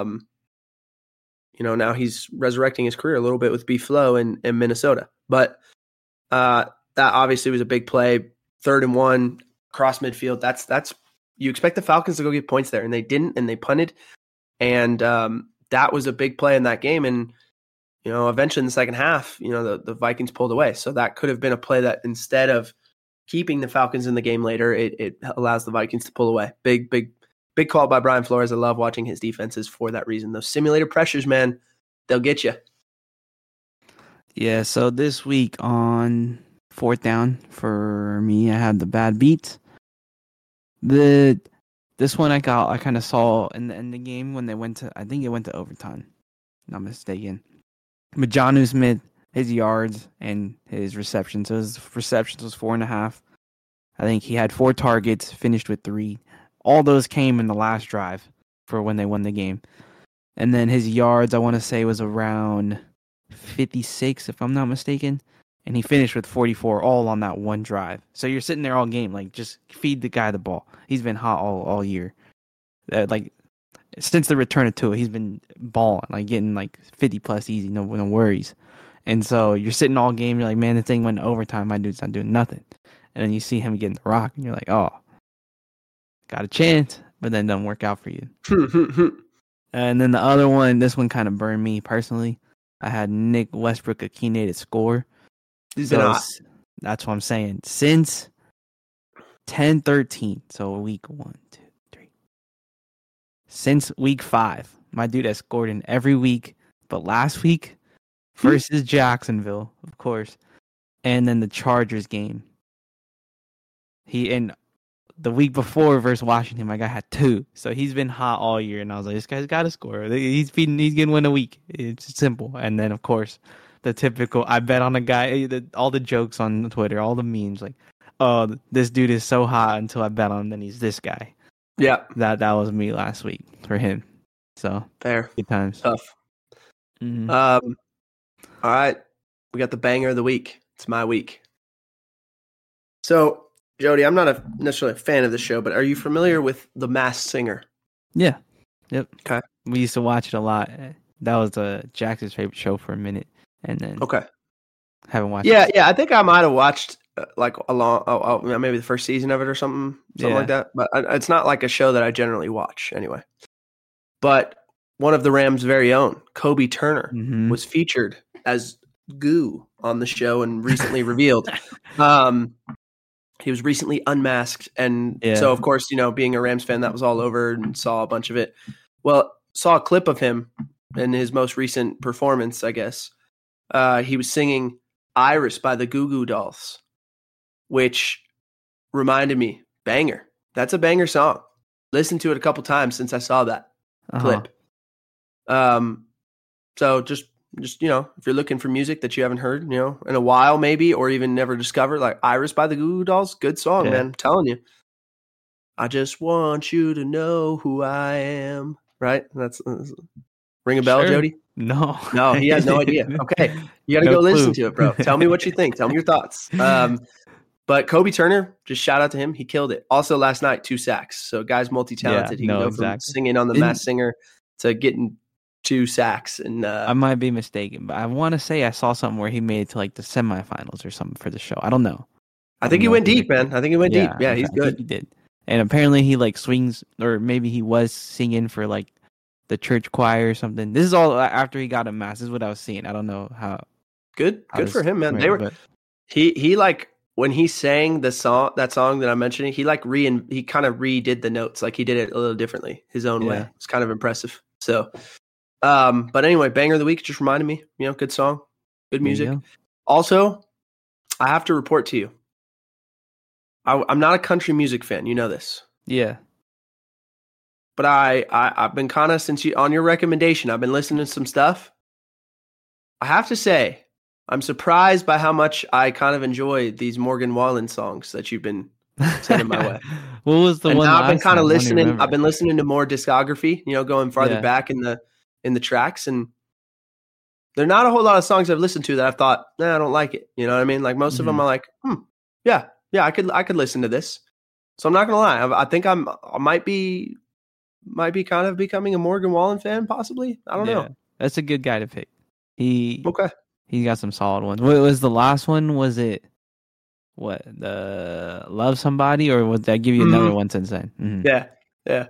you know, now he's resurrecting his career a little bit with B-Flow in Minnesota. But that obviously was a big play. 3rd and 1 across midfield. That's you expect the Falcons to go get points there, and they didn't, and they punted. And that was a big play in that game. And, you know, eventually in the second half, you know, the Vikings pulled away. So that could have been a play that, instead of keeping the Falcons in the game later, it allows the Vikings to pull away. Big call by Brian Flores. I love watching his defenses for that reason. Those simulated pressures, man, they'll get you. Yeah, so this week on fourth down for me, I had the bad beats. This one I kind of saw in the end of the game when they went to, I think it went to overtime, not mistaken. But Jonnu Smith, his yards and his receptions. So his receptions was 4.5. I think he had 4 targets, finished with 3. All those came in the last drive for when they won the game. And then his yards, I want to say, was around 56, if I'm not mistaken. And he finished with 44, all on that one drive. So you're sitting there all game, like, just feed the guy the ball. He's been hot all year. Like, since the return of Tua, he's been balling, like, getting, like, 50-plus easy, no worries. And so you're sitting all game, you're like, man, the thing went to overtime, my dude's not doing nothing. And then you see him getting the rock, and you're like, oh, got a chance, but then doesn't work out for you. And then the other one, this one kind of burned me personally. I had Nick Westbrook-Akine to score. That's what I'm saying. Since 10-13, so week 1, 2, 3. Since week 5, my dude has scored in every week, but last week versus Jacksonville, of course, and then the Chargers game. And the week before versus Washington, my guy had 2. So he's been hot all year, and I was like, this guy's got to score. He's getting one a week. It's simple. And then, of course, the typical, I bet on a guy, all the jokes on Twitter, all the memes, like, oh, this dude is so hot until I bet on him, then he's this guy. Yeah. That was me last week for him. So, fair. Good times. Tough. Mm-hmm. All right. We got the banger of the week. It's my week. So, Jody, I'm not necessarily a fan of the show, but are you familiar with The Masked Singer? Yeah. Yep. Okay. We used to watch it a lot. That was Jackson's favorite show for a minute, and then haven't watched. Yeah, I think I might have watched maybe the first season of it or something like that. But it's not like a show that I generally watch anyway. But one of the Rams' very own, Kobe Turner, was featured as Goo on the show and recently revealed. He was recently unmasked. And so, of course, being a Rams fan, that was all over and saw a bunch of it. Well, saw a clip of him in his most recent performance, I guess. He was singing Iris by the Goo Goo Dolls, which reminded me, banger. That's a banger song. Listened to it a couple times since I saw that clip. So just if you're looking for music that you haven't heard, in a while maybe, or even never discovered, like Iris by the Goo Goo Dolls, good song, man. I'm telling you. I just want you to know who I am. Right? That's ring a bell, sure. Jody? No, he has no idea. Okay, you got to go listen to it, bro. Tell me what you think. Tell me your thoughts. But Kobe Turner, just shout out to him. He killed it. Also, last night, 2 sacks. So, guy's multi-talented. He can go from singing on The Masked Singer to getting 2 sacks. And I might be mistaken, but I want to say I saw something where he made it to like the semifinals or something for the show. I don't know. I think he went deep, man. I think he went deep. Yeah, he's good. He did. And apparently he like swings, or maybe he was singing for like the church choir or something. This is all after he got a mask. This is what I was seeing. I don't know how. Good for him, man. He like when he sang that song that I'm mentioning, he like he kind of redid the notes. Like he did it a little differently, his own way. It's kind of impressive. So, but anyway, banger of the week just reminded me. Good song, good music. Also, I have to report to you. I'm not a country music fan. You know this. Yeah. But I've been kind of, on your recommendation, I've been listening to some stuff. I have to say, I'm surprised by how much I kind of enjoy these Morgan Wallen songs that you've been sending my way. What was the one? Now I've been kind of listening. I've been listening to more discography. Going farther back in the tracks, and there are not a whole lot of songs I've listened to that I've thought, I don't like it. You know what I mean? Like most of them are like, yeah, I could listen to this. So I'm not gonna lie. I think I might be kind of becoming a Morgan Wallen fan, possibly. I don't know. That's a good guy to pick. He got some solid ones. What was the last one? Was it the Love Somebody, or would that give you another one since then? Yeah.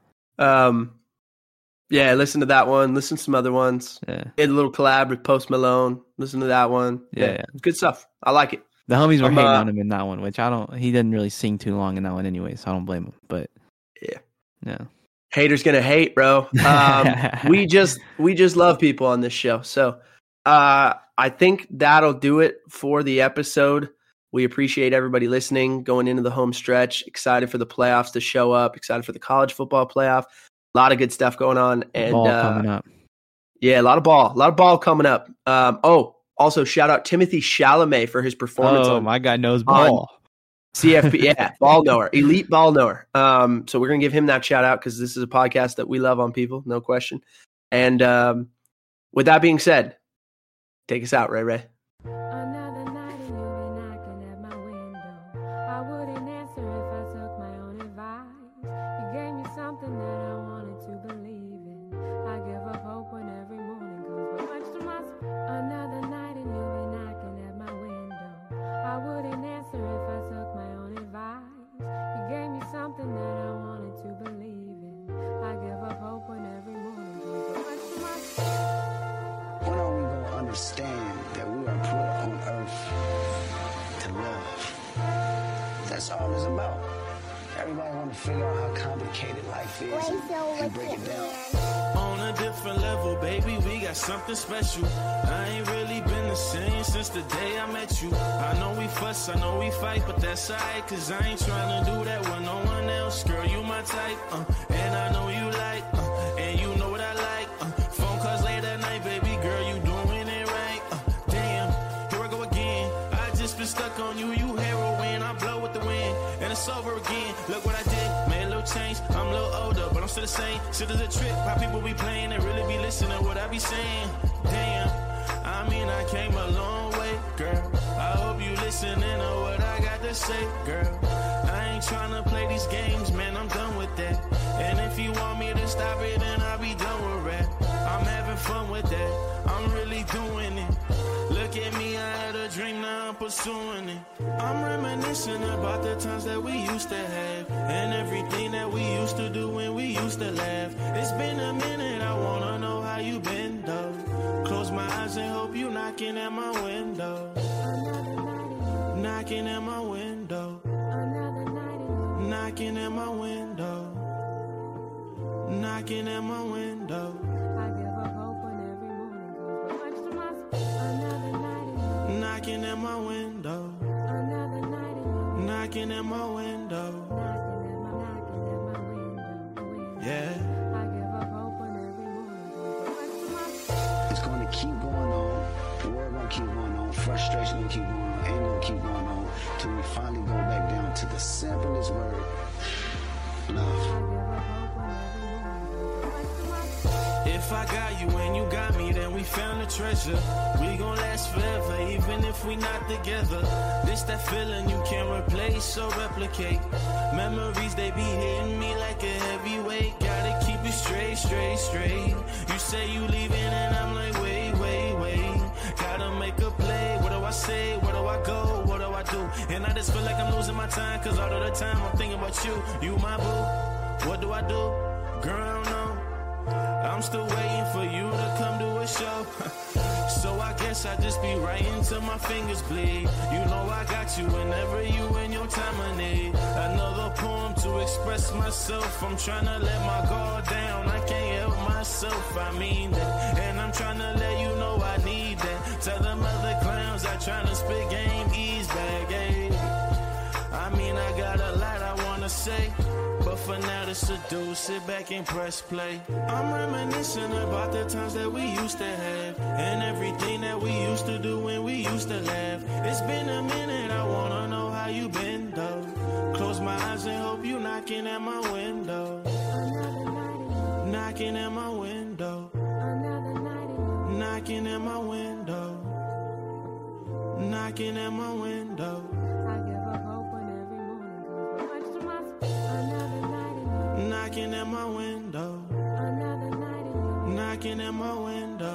Listen to that one. Listen to some other ones. Yeah. Did a little collab with Post Malone. Listen to that one. Yeah. Good stuff. I like it. The homies were hating on him in that one, which he didn't really sing too long in that one anyway, so I don't blame him. But yeah. Haters gonna hate, bro. We just love people on this show. So I think that'll do it for the episode. We appreciate everybody listening, going into the home stretch. Excited for the playoffs to show up. Excited for the college football playoff. A lot of good stuff going on. And ball coming up. Yeah, a lot of ball coming up. Also shout out Timothy Chalamet for his performance. Oh, my guy knows ball. CFP, yeah, ball knower, elite ball knower. So we're gonna give him that shout out because this is a podcast that we love on people, no question. And with that being said, take us out, Ray Ray. Another night and you been knocking at my window. I wouldn't answer if I took my own advice. You gave me something that I wanted to believe in. I give up hope when every morning comes with much to myself. Another night and you been knocking at my window. I wouldn't answer if I took my own advice. You gave me something that I wanted to believe in. I give up hope when every morning comes with much to myself. When are we going to understand that we are put on earth to love? That's all it's about. Everybody want to figure out how complicated life is and break it down. On a different level, baby, we got something special. I ain't really been the same since the day I met you. I know we fuss, I know we fight, but that's alright, cause I ain't trying to do that with no one else. Girl, you my type, and I know you like, and you know what I like. Phone calls late at night, baby girl, you doing it right. Damn, here I go again. I just been stuck on you, you heroin, I blow with the wind, and it's over again. Look what I did, made a little change. I'm a little older, but I'm still the same. Shit is a trip, how people be playing and really be listening to what I be saying. Damn, I mean I came a long way, girl. I hope you listening to what I got to say, girl. I ain't tryna play these games, man, I'm done with that. And if you want me to stop it, then I'll be done with rap. I'm having fun with that, I'm really doing it. Look at me, I had a dream, now I'm pursuing it. I'm reminiscing about the times that we used to have, and everything that we used to do when we used to laugh. It's been a minute, I wanna know how you been though. Close my eyes and hope you knocking at my window. Knocking at my window. Knocking at my window. Knocking at my window. I give up hope when every morning comes with much to myself. Another night and you Knocking at my window. another night and you Knocking at my window. knocking at my window. Yeah. I give up hope when every morning comes with much to myself. It's going to keep going on. The war going to keep going on. Frustration going to keep going on. Anger going to keep going on. Till we finally go back down to the simplest word. Love. If I got you and you got me, then we found a treasure. We gon' last forever, even if we not together. This that feeling you can't replace or replicate. Memories, they be hitting me like a heavyweight. Gotta keep it straight, straight, straight. You say you leaving and I'm like, wait, wait, wait. Gotta make a play. What do I say? Where do I go? What do I do? And I just feel like I'm losing my time, cause all of the time I'm thinking about you. You my boo. What do I do? Girl, I don't know. I'm still waiting for you to come to a show. So I guess I just be writing till my fingers bleed. You know I got you whenever you in your time of need. Another poem to express myself. I'm trying to let my guard down. I can't help myself, I mean that. And I'm trying to let you know I need that. Tell them other clowns I tryna spit game, ease back, eh? I mean I got a lot I wanna say, but for now to seduce, sit back and press play. I'm reminiscing about the times that we used to have, and everything that we used to do when we used to laugh. It's been a minute, I wanna know how you been though. Close my eyes and hope you knocking at my window. Knocking at my window. Knocking at my window. Knocking at my window. I give up hope when every morning comes with much to myself. Another night and you Knocking at my window. another night and you Knocking at my window.